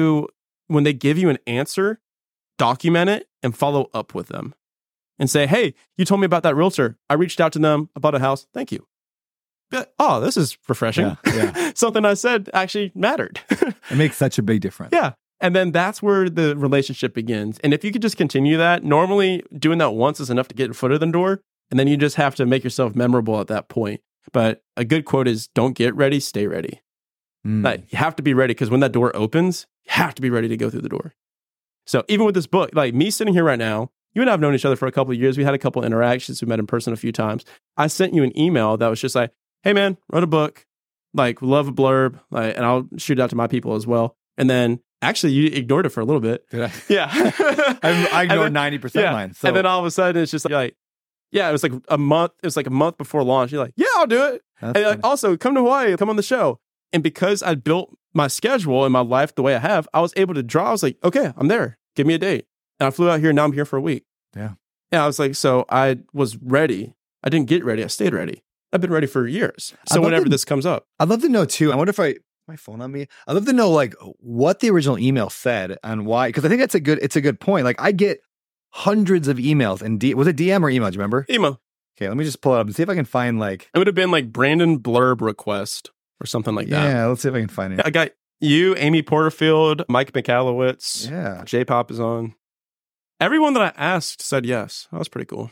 when they give you an answer, document it and follow up with them and say, hey, you told me about that realtor. I reached out to them about a house. Thank you. Oh, this is refreshing. Yeah. Something I said actually mattered. It makes such a big difference. Yeah. And then that's where the relationship begins. And if you could just continue that, normally doing that once is enough to get your foot in the door. And then you just have to make yourself memorable at that point. But a good quote is, don't get ready, stay ready. Like, you have to be ready, because when that door opens, you have to be ready to go through the door. So even with this book, like me sitting here right now, you and I have known each other for a couple of years. We had a couple of interactions. We met in person a few times. I sent you an email that was just like, hey man, wrote a book, like love a blurb, like, and I'll shoot it out to my people as well. And then actually you ignored it for a little bit. Did I? Yeah. I ignored 90% of mine. So. And then all of a sudden it's just like, yeah, it was like a month. It was like a month before launch. You're like, yeah, I'll do it. That's and like, also come to Hawaii, come on the show. And because I built my schedule and my life the way I have, I was able to draw. I was like, okay, I'm there. Give me a date. And I flew out here. Now I'm here for a week. Yeah. Yeah. I was like, so I was ready. I didn't get ready. I stayed ready. I've been ready for years. So whenever this comes up. I'd love to know too. I wonder if my phone on me. I'd love to know like what the original email said and why. Because I think it's a good point. Like I get hundreds of emails and was it DM or email? Do you remember? Email. Okay, let me just pull it up and see if I can find like. It would have been like Brandon blurb request or something like that. Yeah, let's see if I can find it. I got you, Amy Porterfield, Mike McAllowitz. Yeah. J-Pop is on. Everyone that I asked said yes. That was pretty cool.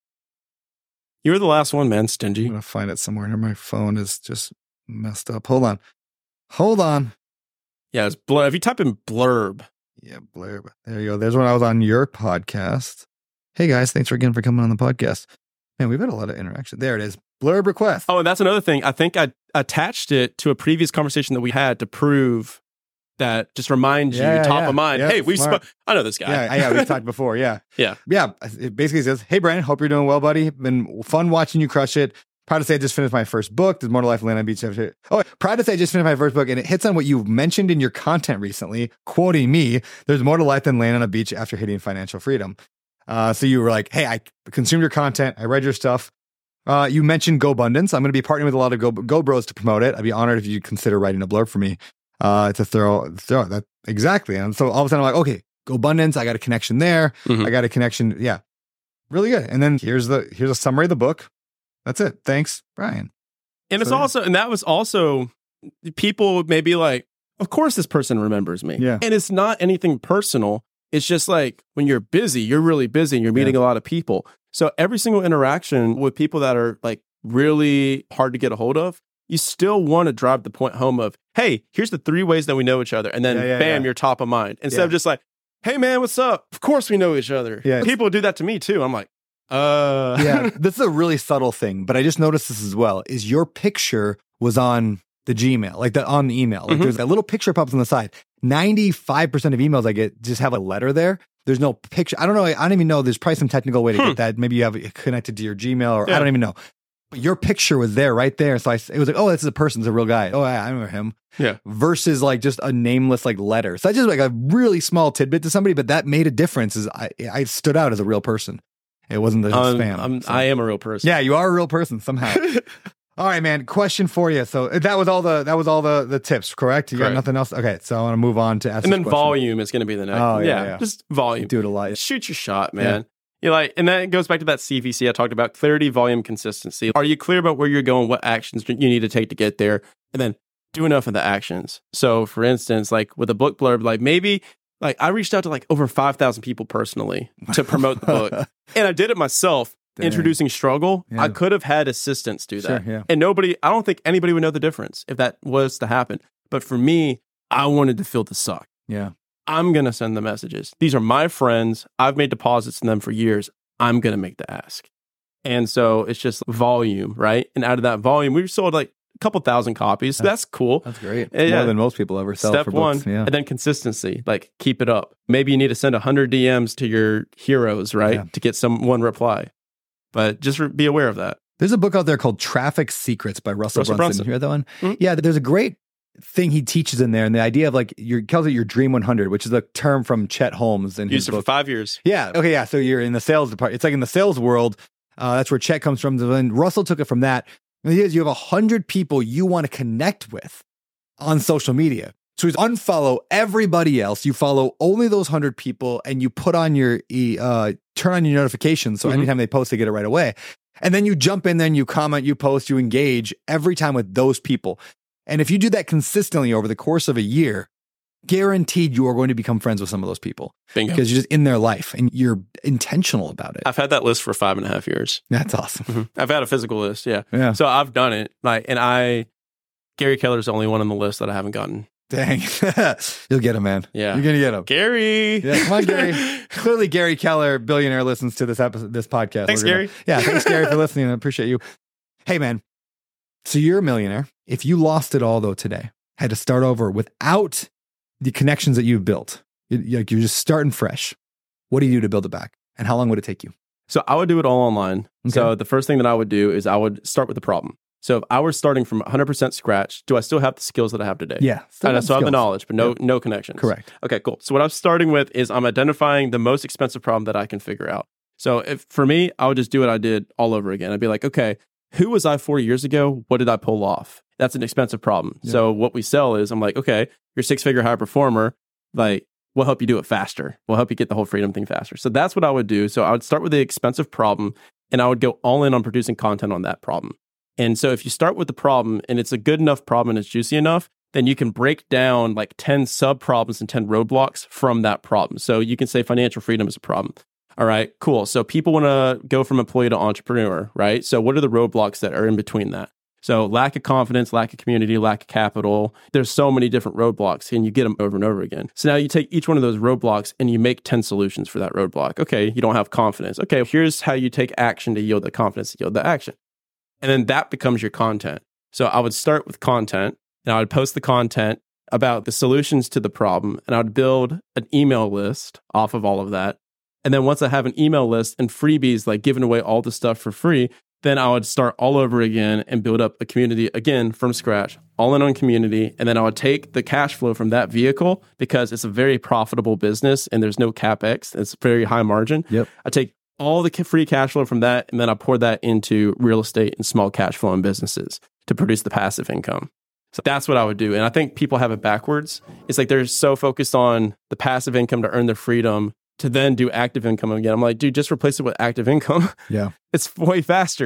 You were the last one, man, stingy. I'm going to find it somewhere. My phone is just messed up. Hold on. Yeah, it's blurb. If you type in blurb. Yeah, blurb. There you go. There's when I was on your podcast. Hey, guys, thanks again for coming on the podcast. Man, we've had a lot of interaction. There it is. Blurb request. Oh, and that's another thing. I think I attached it to a previous conversation that we had to prove that, just remind you, top of mind. Yeah, hey, I know this guy. Yeah, we've talked before. Yeah. Yeah. It basically says, hey, Brandon, hope you're doing well, buddy. Been fun watching you crush it. Proud to say I just finished my first book. There's more to life than Atlanta Beach. Proud to say I just finished my first book, and it hits on what you've mentioned in your content recently, quoting me, there's more to life than laying on a beach after hitting financial freedom. So you were like, hey, I consumed your content. I read your stuff. You mentioned GoBundance. I'm going to be partnering with a lot of Go Bros to promote it. I'd be honored if you consider writing a blurb for me to throw that. Exactly. And so all of a sudden I'm like, okay, GoBundance. I got a connection there. I got a connection. Yeah. Really good. And then here's a summary of the book. That's it. Thanks, Brian. And it's also, and that was also, people may be like, of course this person remembers me. Yeah. And it's not anything personal. It's just like when you're busy, you're really busy and you're meeting a lot of people. So every single interaction with people that are like really hard to get a hold of, you still want to drive the point home of, hey, here's the 3 ways that we know each other. And then bam, you're top of mind. Instead of just like, hey man, what's up? Of course we know each other. Yeah. People do that to me too. I'm like, Yeah, this is a really subtle thing, but I just noticed this as well, is your picture was on the Gmail, like on the email. Like there's a little picture pops on the side. 95% of emails I get just have a letter there. There's no picture. I don't know. I don't even know. There's probably some technical way to get that. Maybe you have it connected to your Gmail or I don't even know. But your picture was there right there. So it was like, oh, this is a person. It's a real guy. Oh, I remember him. Yeah. Versus like just a nameless like letter. So I just like a really small tidbit to somebody, but that made a difference. Is I stood out as a real person. It wasn't the spam. I am a real person. Yeah, you are a real person somehow. All right, man. Question for you. So that was all the tips, correct? You got nothing else? Okay, so I want to move on to ask. And then volume is going to be the next. Oh yeah, just volume. Do it a lot. Shoot your shot, man. You're like, and then it goes back to that CVC I talked about: clarity, volume, consistency. Are you clear about where you're going? What actions you need to take to get there? And then do enough of the actions. So, for instance, like with a book blurb, like maybe. Like I reached out to like over 5,000 people personally to promote the book. And I did it myself, introducing struggle. Yeah. I could have had assistants do that. Sure, and I don't think anybody would know the difference if that was to happen. But for me, I wanted to feel the suck. Yeah. I'm going to send the messages. These are my friends. I've made deposits in them for years. I'm going to make the ask. And so it's just volume, right? And out of that volume, we sold like a couple thousand copies. That's cool. That's great. More than most people ever sell Step for books. one, and then consistency. Like keep it up. Maybe you need to send 100 DMs to your heroes, right, to get one reply. But just be aware of that. There's a book out there called Traffic Secrets by Russell Brunson. You heard that one? Mm-hmm. Yeah, there's a great thing he teaches in there, and the idea of like calls it your Dream 100, which is a term from Chet Holmes and used it for 5 years. Yeah. Okay. Yeah. So you're in the sales department. It's like in the sales world. That's where Chet comes from. And Russell took it from that. And the idea is you have 100 people you want to connect with on social media. So you unfollow everybody else. You follow only those 100 people, and you put on your turn on your notifications. So anytime they post, they get it right away. And then you jump in there and you comment, you post, you engage every time with those people. And if you do that consistently over the course of a year, guaranteed you are going to become friends with some of those people. Bingo. Because you're just in their life and you're intentional about it. I've had that list for 5.5 years. That's awesome. Mm-hmm. I've had a physical list. Yeah. So I've done it. Gary Keller's the only one on the list that I haven't gotten. Dang. You'll get him, man. Yeah. You're going to get him. Gary. Yeah, come on, Gary. Clearly, Gary Keller, billionaire, listens to this podcast. Thanks, Gary. Thanks, Gary, for listening. I appreciate you. Hey, man. So you're a millionaire. If you lost it all, though, today, had to start over without the connections that you've built, you're just starting fresh. What do you do to build it back? And how long would it take you? So I would do it all online. Okay. So the first thing that I would do is I would start with the problem. So if I were starting from 100% scratch, do I still have the skills that I have today? Yeah. So I have the knowledge, but no connections. Correct. Okay, cool. So what I'm starting with is I'm identifying the most expensive problem that I can figure out. So for me, I would just do what I did all over again. I'd be like, okay, who was I 4 years ago? What did I pull off? That's an expensive problem. Yeah. So what we sell is I'm like, okay, you're a 6-figure high performer. Like, we'll help you do it faster. We'll help you get the whole freedom thing faster. So that's what I would do. So I would start with the expensive problem and I would go all in on producing content on that problem. And so if you start with the problem and it's a good enough problem and it's juicy enough, then you can break down like 10 sub problems and 10 roadblocks from that problem. So you can say financial freedom is a problem. All right, cool. So people want to go from employee to entrepreneur, right? So what are the roadblocks that are in between that? So lack of confidence, lack of community, lack of capital. There's so many different roadblocks and you get them over and over again. So now you take each one of those roadblocks and you make 10 solutions for that roadblock. Okay, you don't have confidence. Okay, here's how you take action to yield the confidence, to yield the action. And then that becomes your content. So I would start with content and I would post the content about the solutions to the problem and I would build an email list off of all of that. And then once I have an email list and freebies, like giving away all the stuff for free, then I would start all over again and build up a community again from scratch, all in on community. And then I would take the cash flow from that vehicle because it's a very profitable business and there's no CapEx. It's very high margin. Yep. I take all the free cash flow from that and then I pour that into real estate and small cash flowing businesses to produce the passive income. So that's what I would do. And I think people have it backwards. It's like they're so focused on the passive income to earn their freedom to then do active income again. I'm like, dude, just replace it with active income. Yeah. It's way faster. Yeah.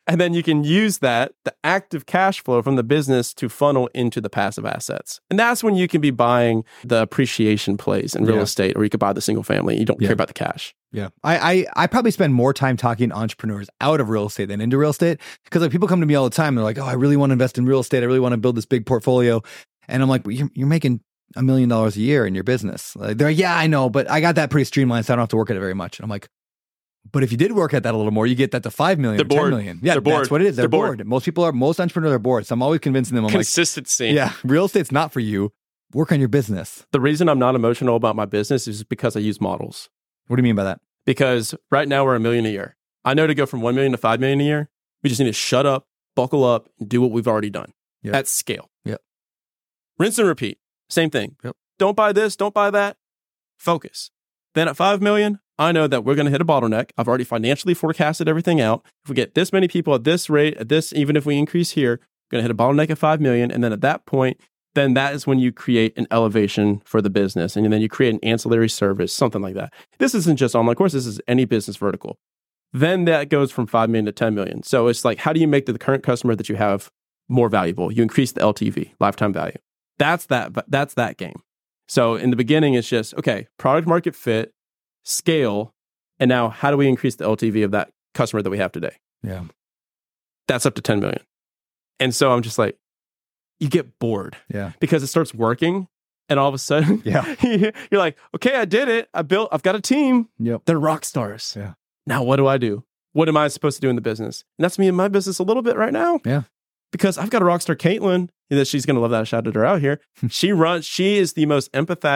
And then you can use that, the active cash flow from the business to funnel into the passive assets. And that's when you can be buying the appreciation plays in real estate, or you could buy the single family. You don't care about the cash. Yeah. I probably spend more time talking to entrepreneurs out of real estate than into real estate, because like people come to me all the time. They're like, oh, I really want to invest in real estate. I really want to build this big portfolio. And I'm like, well, you're making $1 million a year in your business. Like, they're like, yeah, I know, but I got that pretty streamlined, so I don't have to work at it very much. And I'm like, but if you did work at that a little more, you get that to 5 million, They're bored. 10 million. Yeah, They're bored. that's what it is. They're Bored. Most entrepreneurs are bored. So I'm always convincing them. I'm Consistency. like, yeah, real estate's not for you. Work on your business. The reason I'm not emotional about my business is because I use models. What do you mean by that? Because right now we're $1 million a year. I know to go from 1 million to 5 million a year, we just need to shut up, buckle up, and do what we've already done at scale. Yep. Rinse and repeat. Same thing. Yep. Don't buy this, don't buy that. Focus. Then at 5 million, I know that we're going to hit a bottleneck. I've already financially forecasted everything out. If we get this many people at this rate, at this, even if we increase here, we're going to hit a bottleneck at 5 million. And then at that point, then that is when you create an elevation for the business. And then you create an ancillary service, something like that. This isn't just online course. This is any business vertical. Then that goes from 5 million to 10 million. So it's like, how do you make the current customer that you have more valuable? You increase the LTV, lifetime value. That's that game. So in the beginning, it's just, okay, product market fit, scale, and now how do we increase the LTV of that customer that we have today? Yeah. That's up to 10 million. And so I'm just like, you get bored. Yeah. Because it starts working, and all of a sudden, you're like, okay, I did it. I've got a team. Yep. They're rock stars. Yeah. Now what do I do? What am I supposed to do in the business? And that's me in my business a little bit right now. Yeah. Because I've got a rock star, Caitlin, that she's going to love that I shouted her out here. She is the most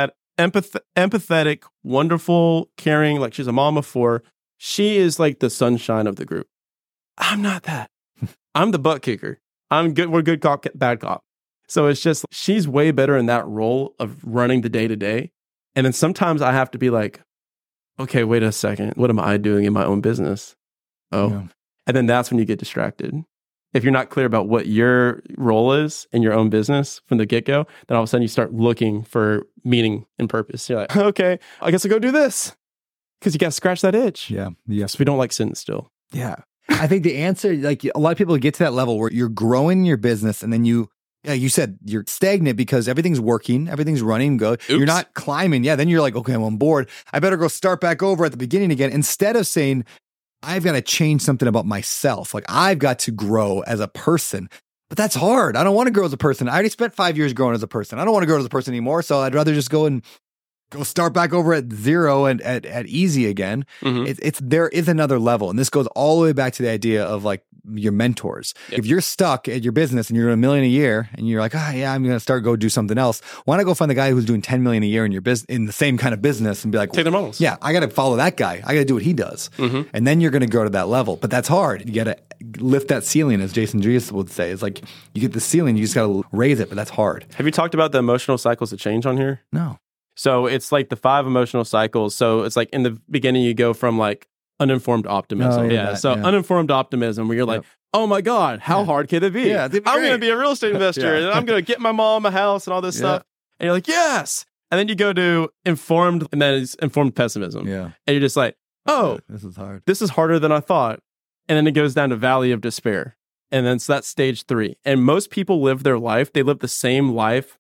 empathetic, wonderful, caring, like she's a mom of 4. She is like the sunshine of the group. I'm not that. I'm the butt kicker. I'm good. We're good cop, bad cop. So it's just, she's way better in that role of running the day to day. And then sometimes I have to be like, okay, wait a second. What am I doing in my own business? Oh, Yeah. And then that's when you get distracted. If you're not clear about what your role is in your own business from the get-go, then all of a sudden you start looking for meaning and purpose. You're like, okay, I guess I'll go do this. Because you got to scratch that itch. Yeah. Yes. So we don't like sitting still. Yeah. I think the answer, like a lot of people get to that level where you're growing your business and then you said you're stagnant because everything's working, everything's running good. You're not climbing. Yeah. Then you're like, okay, I'm bored. I better go start back over at the beginning again. Instead of saying, I've got to change something about myself. Like I've got to grow as a person. But that's hard. I don't want to grow as a person. I already spent 5 years growing as a person. I don't want to grow as a person anymore. So I'd rather just go start back over at zero and at easy again. Mm-hmm. There is another level. And this goes all the way back to the idea of like your mentors. Yep. If you're stuck at your business and you're doing $1 million a year and you're like, I'm going to go do something else. Why not go find the guy who's doing 10 million a year in your business, in the same kind of business, and be like, take their models. Yeah, I got to follow that guy. I got to do what he does. Mm-hmm. And then you're going to go to that level. But that's hard. You got to lift that ceiling, as Jason Drees would say. It's like you get the ceiling, you just got to raise it, but that's hard. Have you talked about the emotional cycles of change on here? No. So it's like the 5 emotional cycles. So it's like in the beginning, you go from like uninformed optimism. Uninformed optimism, where you're like, oh my God, how hard can it be? Yeah, I'm going to be a real estate investor and I'm going to get my mom a house and all this stuff. And you're like, yes. And then you go to informed, and then it's informed pessimism. Yeah. And you're just like, oh, this is hard. This is harder than I thought. And then it goes down to valley of despair. And then so that's stage 3. And most people live their life, they live the same life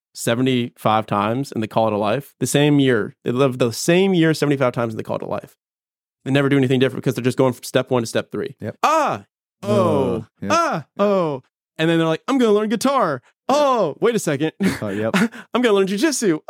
75 times and they call it a life. The same year. They live the same year 75 times and they call it a life. They never do anything different because they're just going from step 1 to step 3. Yep. And then they're like, I'm going to learn guitar. Oh, wait a second. Yep. I'm going to learn jujitsu.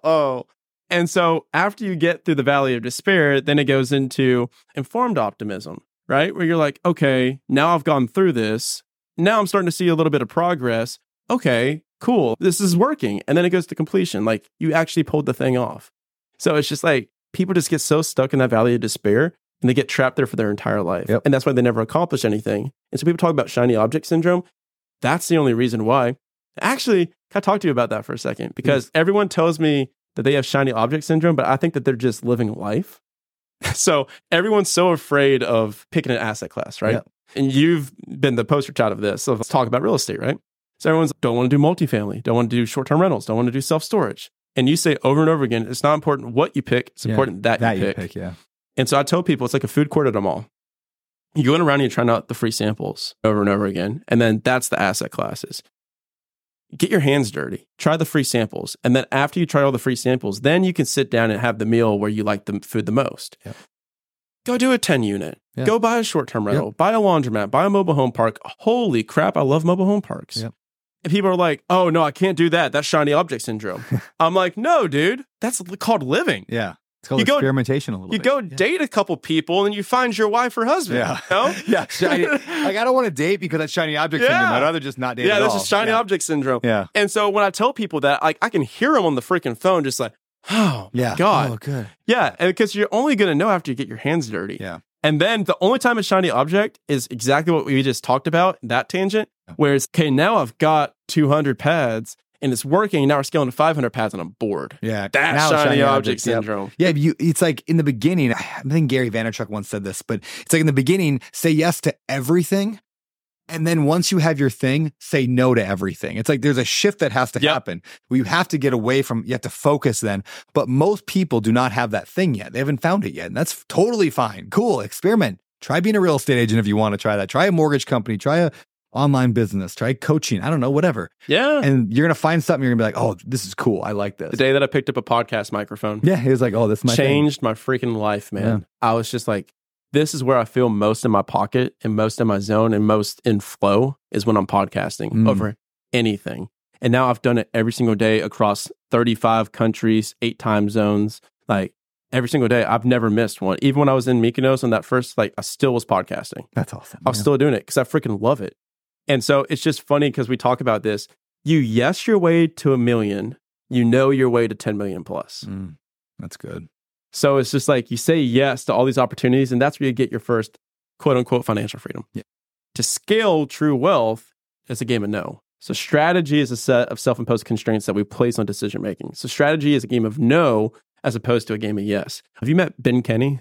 And so after you get through the valley of despair, then it goes into informed optimism, right? Where you're like, okay, now I've gone through this. Now I'm starting to see a little bit of progress. Okay, cool. This is working. And then it goes to completion. Like you actually pulled the thing off. So it's just like people just get so stuck in that valley of despair and they get trapped there for their entire life. Yep. And that's why they never accomplish anything. And so people talk about shiny object syndrome. That's the only reason why. Actually, can I talk to you about that for a second? Because everyone tells me that they have shiny object syndrome, but I think that they're just living life. So everyone's so afraid of picking an asset class, right? Yep. And you've been the poster child of this. So let's talk about real estate, right? So everyone's don't want to do multifamily, don't want to do short-term rentals, don't want to do self-storage. And you say over and over again, it's not important what you pick, it's important that you pick. Yeah. And so I tell people it's like a food court at a mall. You go around and you're trying out the free samples over and over again. And then that's the asset classes. Get your hands dirty. Try the free samples. And then after you try all the free samples, then you can sit down and have the meal where you like the food the most. Yep. Go do a 10 unit. Yep. Go buy a short-term rental. Buy a laundromat. Buy a mobile home park. Holy crap, I love mobile home parks. Yep. And people are like, oh, no, I can't do that. That's shiny object syndrome. I'm like, no, dude, that's called living. Yeah. It's called You go- experimentation a little You bit. go date a couple people and you find your wife or husband. Yeah. You know? Yeah. Shiny. Like, I don't want to date because that's shiny object Yeah. syndrome. I'd rather just not date Yeah, at there's all. a shiny yeah. object syndrome. Yeah. And so when I tell people that, like, I can hear them on the freaking phone just like, oh, Yeah. my God. Oh, good. Yeah, and because you're only going to know after you get your hands dirty. Yeah. And then the only time it's shiny object is exactly what we just talked about, that tangent. Whereas, okay, now I've got 200 pads and it's working. Now we're scaling to 500 pads and I'm bored. Yeah. That's Now it's shiny object objects, yep. syndrome. Yeah, it's like in the beginning, I think Gary Vaynerchuk once said this, but it's like in the beginning, say yes to everything. And then once you have your thing, say no to everything. It's like there's a shift that has to Yep. happen. Where you have to get away from, you have to focus then. But most people do not have that thing yet. They haven't found it yet. And that's totally fine. Cool. Experiment. Try being a real estate agent if you want to try that. Try a mortgage company. Try a online business. Try coaching. I don't know, whatever. Yeah. And you're going to find something. You're going to be like, oh, this is cool. I like this. The day that I picked up a podcast microphone Yeah. It was like, oh, this is my thing. changed my freaking life, man. I was just like, this is where I feel most in my pocket and most in my zone and most in flow is when I'm podcasting over anything. And now I've done it every single day across 35 countries, 8 time zones, like every single day. I've never missed one. Even when I was in Mykonos on that first, like I still was podcasting. That's awesome. I was still doing it because I freaking love it. And so it's just funny because we talk about this. You yes your way to 1 million, you know your way to 10 million plus. That's good. So it's just like you say yes to all these opportunities, and that's where you get your first quote unquote financial freedom. Yeah. To scale true wealth, it's a game of no. So strategy is a set of self-imposed constraints that we place on decision making. So strategy is a game of no as opposed to a game of yes. Have you met Ben Kenny?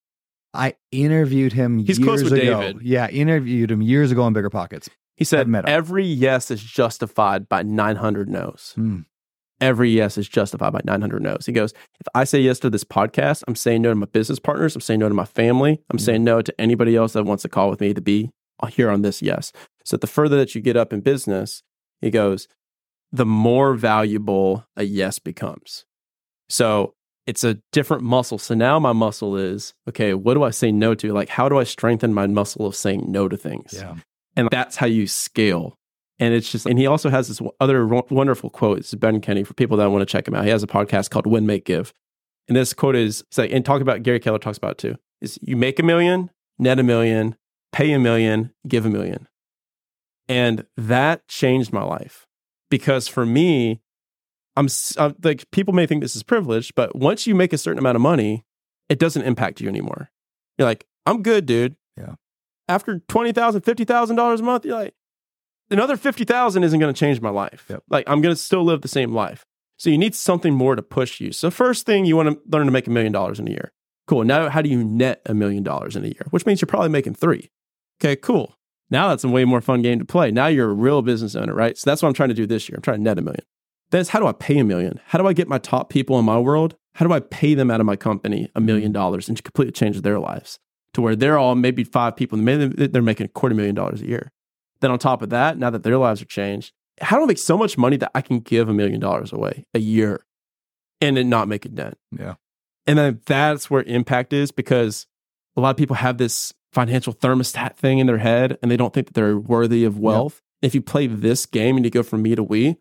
I interviewed him He's years close with ago. David. Yeah, interviewed him years ago on Bigger Pockets. He said I've met him. every yes is justified by 900 no's. Every yes is justified by 900 no's. He goes, if I say yes to this podcast, I'm saying no to my business partners. I'm saying no to my family. I'm saying no to anybody else that wants to call with me to be here on this yes. So the further that you get up in business, he goes, the more valuable a yes becomes. So it's a different muscle. So now my muscle is, okay, what do I say no to? Like, how do I strengthen my muscle of saying no to things? Yeah. And that's how you scale. And it's just, and he also has this other wonderful quote. It's Ben Kenny for people that want to check him out. He has a podcast called Win, Make, Give. And this quote is, it's like, and talk about, Gary Keller talks about it too, is you make $1 million, net $1 million, pay $1 million, give $1 million. And that changed my life because for me, I'm like, people may think this is privileged, but once you make a certain amount of money, it doesn't impact you anymore. You're like, I'm good, dude. Yeah. After $20,000, $50,000 a month, you're like, another 50,000 isn't going to change my life. Yep. Like I'm going to still live the same life. So you need something more to push you. So first thing, you want to learn to make $1 million in a year. Cool. Now, how do you net $1 million in a year? Which means you're probably making 3. Okay, cool. Now that's a way more fun game to play. Now you're a real business owner, right? So that's what I'm trying to do this year. I'm trying to net $1 million. Then it's how do I pay $1 million? How do I get my top people in my world? How do I pay them out of my company $1 million and completely change their lives to where they're all maybe 5 people and maybe they're making $250,000 a year. Then on top of that, now that their lives are changed, how do I make so much money that I can give $1 million away a year and then not make a dent? Yeah. And then that's where impact is because a lot of people have this financial thermostat thing in their head and they don't think that they're worthy of wealth. Yep. If you play this game and you go from me to we,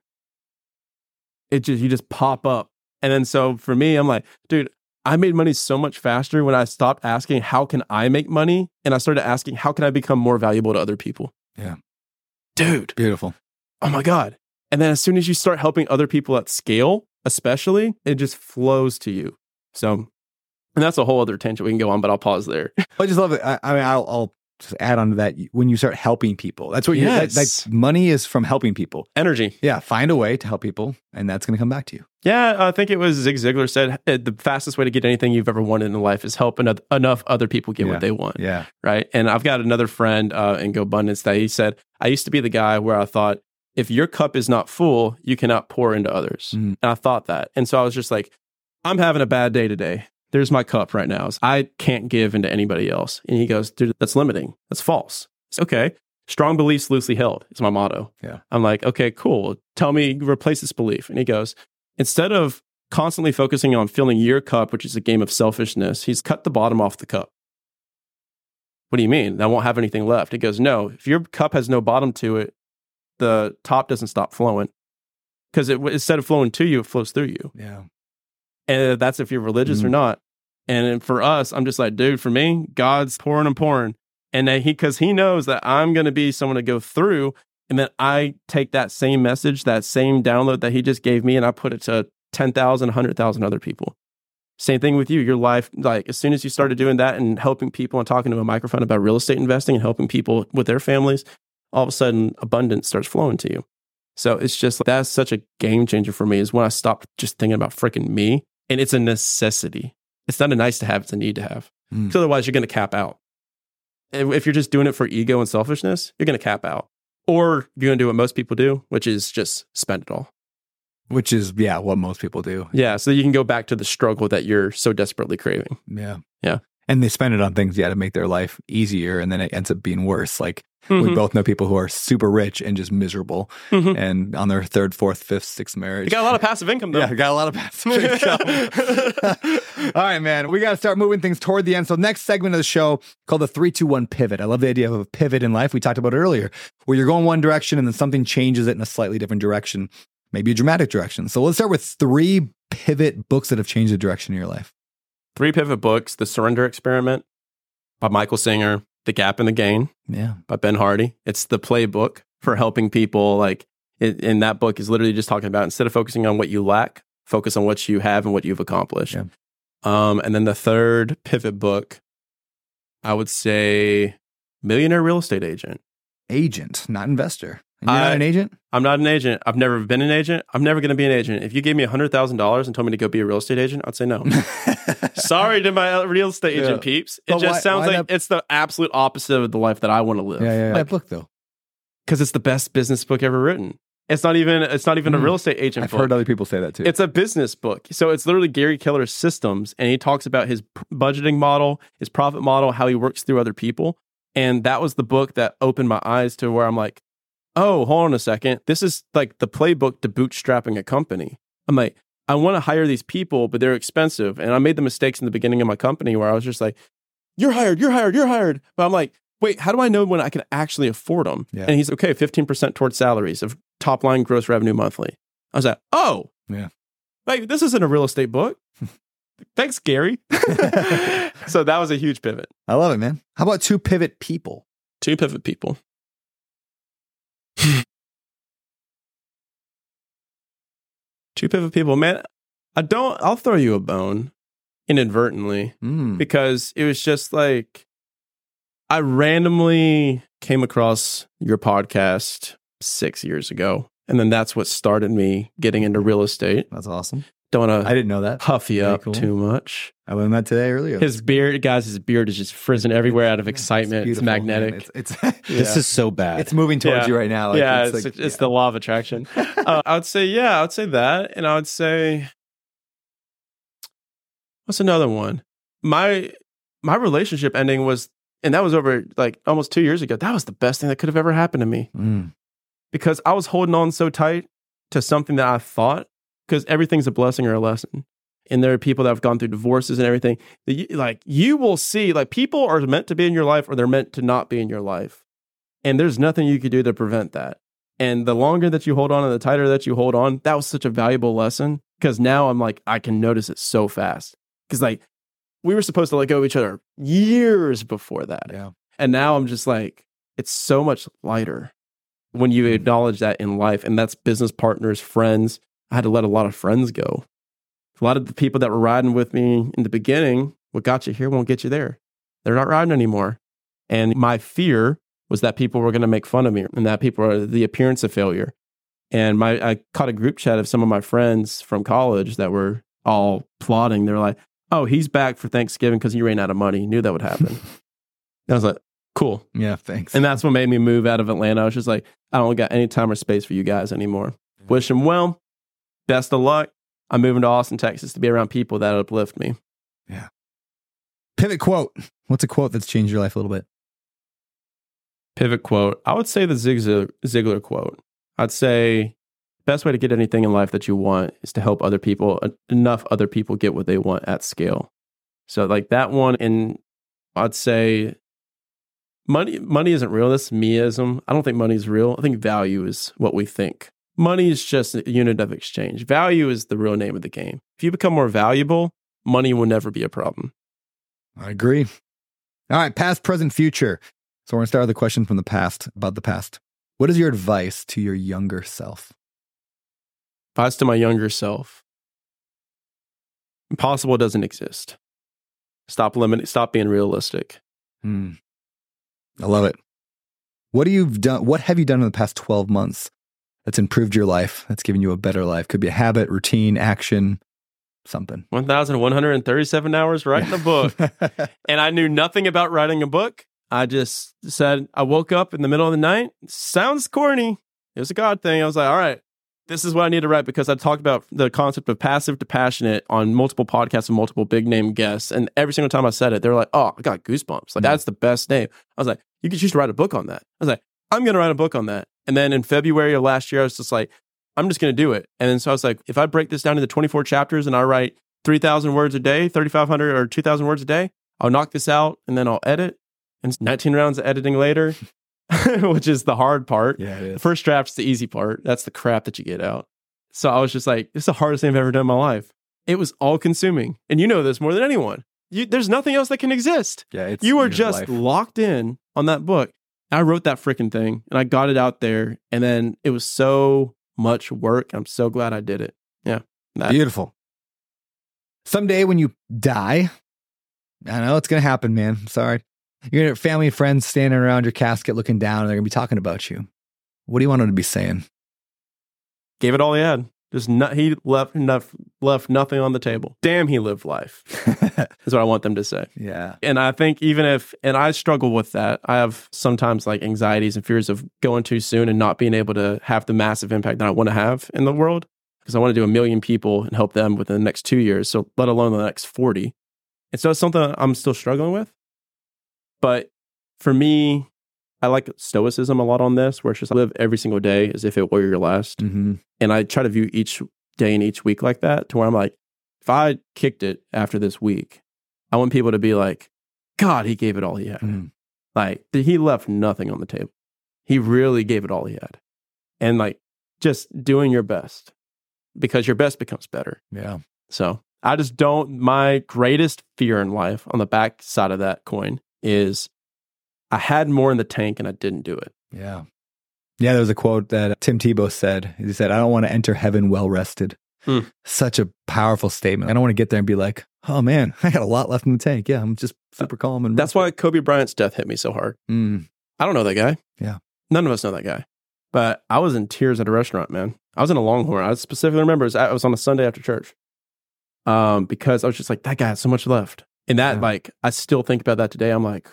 you just pop up. And then so for me, I'm like, dude, I made money so much faster when I stopped asking, how can I make money? And I started asking, how can I become more valuable to other people? Yeah. Dude. Beautiful. Oh my God. And then as soon as you start helping other people at scale, especially, it just flows to you. So, and that's a whole other tangent we can go on, but I'll pause there. I just love it. I mean, I'll just add on to that. When you start helping people, that's what Yes. money is from helping people. Energy. Yeah. Find a way to help people and that's going to come back to you. Yeah. I think it was Zig Ziglar said the fastest way to get anything you've ever wanted in life is help enough other people get what they want. Yeah. Right. And I've got another friend in GoBundance that he said, I used to be the guy where I thought, if your cup is not full, you cannot pour into others. And I thought that. And so I was just like, I'm having a bad day today. there's my cup right now. I can't give into anybody else. And he goes, dude, that's limiting. That's false. It's okay. Strong beliefs loosely held is my motto. Yeah. I'm like, okay, cool. Tell me, replace this belief. And he goes, instead of constantly focusing on filling your cup, which is a game of selfishness, he's cut the bottom off the cup. What do you mean? I won't have anything left. He goes, no, if your cup has no bottom to it, the top doesn't stop flowing. Because instead of flowing to you, it flows through you. Yeah. And that's if you're religious or not. And for us, I'm just like, dude, for me, God's pouring and pouring. And because he knows that I'm going to be someone to go through. And then I take that same message, that same download that he just gave me, and I put it to 10,000, 100,000 other people. Same thing with you. Your life, like as soon as you started doing that and helping people and talking to a microphone about real estate investing and helping people with their families, all of a sudden abundance starts flowing to you. So it's just, that's such a game changer for me, is when I stopped just thinking about freaking me. And it's a necessity. It's not a nice to have, it's a need to have. Because otherwise you're going to cap out. If you're just doing it for ego and selfishness, you're going to cap out. Or you're going to do what most people do, which is just spend it all. Which is, yeah, what most people do. Yeah. So you can go back to the struggle that you're so desperately craving. Yeah. Yeah. And they spend it on things, to make their life easier. And then it ends up being worse. Like we both know people who are super rich and just miserable and on their third, fourth, fifth, sixth marriage. You got a lot of passive income, though. Yeah, got a lot of passive income. All right, man. We got to start moving things toward the end. So next segment of the show called the 3-2-1 pivot. I love the idea of a pivot in life. We talked about it earlier, where you're going one direction and then something changes it in a slightly different direction, maybe a dramatic direction. So let's start with 3 pivot books that have changed the direction of your life. 3 pivot books: The Surrender Experiment by Michael Singer, The Gap and the Gain by Ben Hardy. It's the playbook for helping people. Like in that book is literally just talking about, instead of focusing on what you lack, focus on what you have and what you've accomplished. Yeah. And then the third pivot book, I would say Millionaire Real Estate Agent. Agent, not investor. And you're not an agent? I'm not an agent. I've never been an agent. I'm never going to be an agent. If you gave me $100,000 and told me to go be a real estate agent, I'd say no. Sorry to my real estate agent peeps. It just sounds like it's the absolute opposite of the life that I want to live. Yeah. That book, though. Because it's the best business book ever written. It's not even a real estate agent book. I've heard other people say that too. It's a business book. So it's literally Gary Keller's systems, and he talks about his budgeting model, his profit model, how he works through other people. And that was the book that opened my eyes to where I'm like, oh, hold on a second. This is like the playbook to bootstrapping a company. I'm like, I want to hire these people, but they're expensive. And I made the mistakes in the beginning of my company where I was just like, you're hired. But I'm like, wait, how do I know when I can actually afford them? Yeah. And he's okay, 15% towards salaries of top line gross revenue monthly. I was like, oh, yeah, like this isn't a real estate book. Thanks, Gary. So that was a huge pivot. I love it, man. How about 2 pivot people? 2 pivot people. 2 pivot people, man. I'll throw you a bone inadvertently because it was just like, I randomly came across your podcast 6 years ago. And then that's what started me getting into real estate. That's awesome. Don't want to I didn't know that. puff you Very up cool. too much. I learned that today earlier. His beard is just frizzing everywhere out of excitement. It's beautiful, magnetic. man. It's This is so bad. it's moving towards you right now. Like, yeah, it's it's the law of attraction. I would say that. And I would say, what's another one? My relationship ending was, and that was over like almost 2 years ago. That was the best thing that could have ever happened to me. Because I was holding on so tight to something that I thought, because everything's a blessing or a lesson. And there are people that have gone through divorces and everything. You will see, like, people are meant to be in your life or they're meant to not be in your life. And there's nothing you could do to prevent that. And the longer that you hold on and the tighter that you hold on, that was such a valuable lesson. Because now I'm like, I can notice it so fast. Because like, we were supposed to let go of each other years before that. Yeah. And now I'm just like, it's so much lighter when you acknowledge that in life. And that's business partners, friends. I had to let a lot of friends go. A lot of the people that were riding with me in the beginning, what got you here won't get you there. They're not riding anymore. And my fear was that people were going to make fun of me and that people are the appearance of failure. And I caught a group chat of some of my friends from college that were all plotting. They're like, oh, he's back for Thanksgiving because he ran out of money. Knew that would happen. I was like, cool. Yeah, thanks. And that's what made me move out of Atlanta. I was just like, I don't got any time or space for you guys anymore. Wish him well. Best of luck. I'm moving to Austin, Texas to be around people that uplift me. Pivot quote. What's a quote that's changed your life a little bit? Pivot quote. I would say the Zig Ziglar quote. I'd say best way to get anything in life that you want is to help other people, enough other people get what they want at scale. So like that one, and I'd say money isn't real. That's meism. I don't think money is real. I think value is what we think. Money is just a unit of exchange. Value is the real name of the game. If you become more valuable, money will never be a problem. I agree. All right, past, present, future. So we're going to start with a question from the past, about the past. What is your advice to your younger self? Advice to my younger self. Impossible doesn't exist. Stop being realistic. I love it. What have you done in the past 12 months that's improved your life, that's given you a better life? Could be a habit, routine, action, something. 1,137 hours writing a book. And I knew nothing about writing a book. I just said, I woke up in the middle of the night. Sounds corny. It was a God thing. I was like, all right, this is what I need to write, because I talked about the concept of passive to passionate on multiple podcasts and multiple big name guests. And every single time I said it, they were like, oh, I got goosebumps. Like, that's the best name. I was like, you could choose to write a book on that. I was like, I'm going to write a book on that. And then in February of last year, I was just like, I'm just going to do it. And then so I was like, if I break this down into 24 chapters and I write 3,000 words a day, 3,500 or 2,000 words a day, I'll knock this out and then I'll edit. And it's 19 rounds of editing later, which is the hard part. Yeah, it is. The first draft's the easy part. That's the crap that you get out. So I was just like, this is the hardest thing I've ever done in my life. It was all consuming. And you know this more than anyone. There's nothing else that can exist. Yeah, you are just locked in on that book. I wrote that freaking thing and I got it out there. And then it was so much work. I'm so glad I did it. Yeah. Beautiful. Someday when you die, I know it's going to happen, man. I'm sorry. You're going to have family and friends standing around your casket looking down, and they're going to be talking about you. What do you want them to be saying? Gave it all he had. He left nothing on the table. Damn, he lived life. Is what I want them to say. Yeah. And I think and I struggle with that. I have sometimes like anxieties and fears of going too soon and not being able to have the massive impact that I want to have in the world, because I want to do 1 million people and help them within the next 2 years. So let alone the next 40. And so it's something I'm still struggling with. But for me, I like stoicism a lot on this, where it's just live every single day as if it were your last. Mm-hmm. And I try to view each day and each week like that, to where I'm like, if I kicked it after this week, I want people to be like, God, he gave it all he had. Mm-hmm. Like, he left nothing on the table. He really gave it all he had. And like, just doing your best, because your best becomes better. Yeah. So I just my greatest fear in life on the back side of that coin is I had more in the tank and I didn't do it. Yeah. Yeah, there was a quote that Tim Tebow said. He said, I don't want to enter heaven well rested. Such a powerful statement. I don't want to get there and be like, oh man, I got a lot left in the tank. Yeah, I'm just super calm. And that's why Kobe Bryant's death hit me so hard. I don't know that guy. Yeah. None of us know that guy. But I was in tears at a restaurant, man. I was in a Longhorn. I specifically remember it was on a Sunday after church. Because I was just like, that guy had so much left. And that, like, I still think about that today. I'm like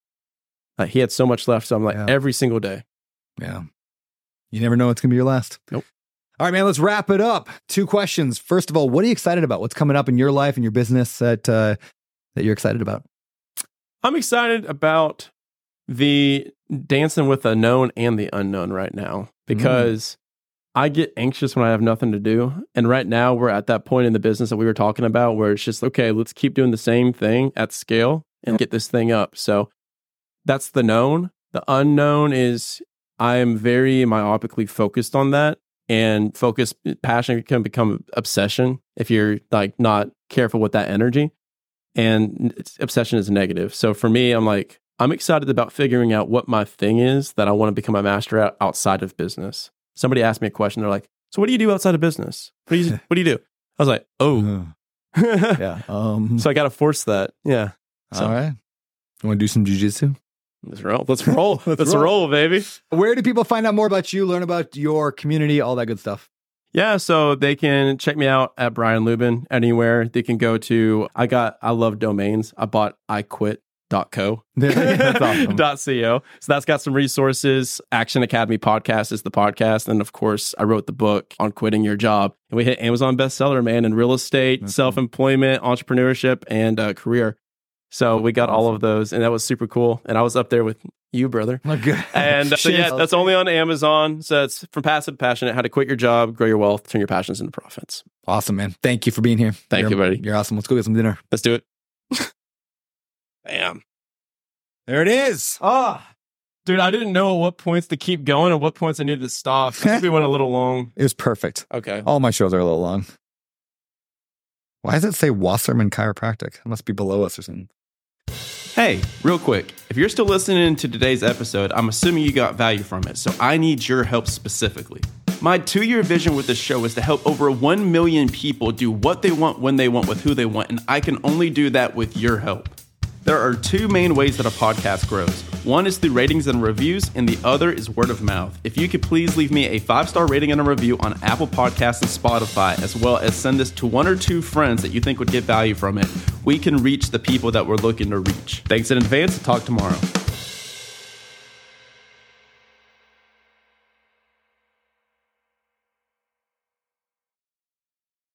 he had so much left. So I'm like, every single day. Yeah. You never know what's going to be your last. Nope. All right, man, let's wrap it up. 2 questions. First of all, what are you excited about? What's coming up in your life and your business that you're excited about? I'm excited about the dancing with the known and the unknown right now, because I get anxious when I have nothing to do. And right now we're at that point in the business that we were talking about, where it's just, okay, let's keep doing the same thing at scale and get this thing up. So that's the known. The unknown is I am very myopically focused on that, and passion can become obsession if you're like not careful with that energy, and obsession is negative. So for me, I'm excited about figuring out what my thing is that I want to become a master at outside of business. Somebody asked me a question. They're like, so what do you do outside of business? What do you do? I was like, yeah. So I got to force that. Yeah. So, all right. You want to do some jujitsu? Let's roll. Let's roll, baby. Where do people find out more about you, learn about your community, all that good stuff? Yeah, so they can check me out at Brian Lubin anywhere. They can go to, I love domains. I bought iQuit .co. That's awesome. .co. So that's got some resources. Action Academy Podcast is the podcast. And of course, I wrote the book on quitting your job. And we hit Amazon bestseller, man, in real estate, self-employment, entrepreneurship, and career. So we got all of those, and that was super cool. And I was up there with you, brother. Okay. And so yeah, that's only on Amazon. So it's From Passive to Passionate: How to Quit Your Job, Grow Your Wealth, Turn Your Passions into Profits. Awesome, man. Thank you for being here. Thank you, buddy. You're awesome. Let's go get some dinner. Let's do it. Bam. There it is. Dude, I didn't know at what points to keep going and what points I needed to stop. I think we went a little long. It was perfect. Okay. All my shows are a little long. Why does it say Wasserman Chiropractic? It must be below us or something. Hey, real quick, if you're still listening to today's episode, I'm assuming you got value from it, so I need your help specifically. My 2-year vision with this show is to help over 1 million people do what they want, when they want, with who they want, and I can only do that with your help. There are 2 main ways that a podcast grows. One is through ratings and reviews, and the other is word of mouth. If you could please leave me a 5-star rating and a review on Apple Podcasts and Spotify, as well as send this to 1 or 2 friends that you think would get value from it, we can reach the people that we're looking to reach. Thanks in advance. Talk tomorrow.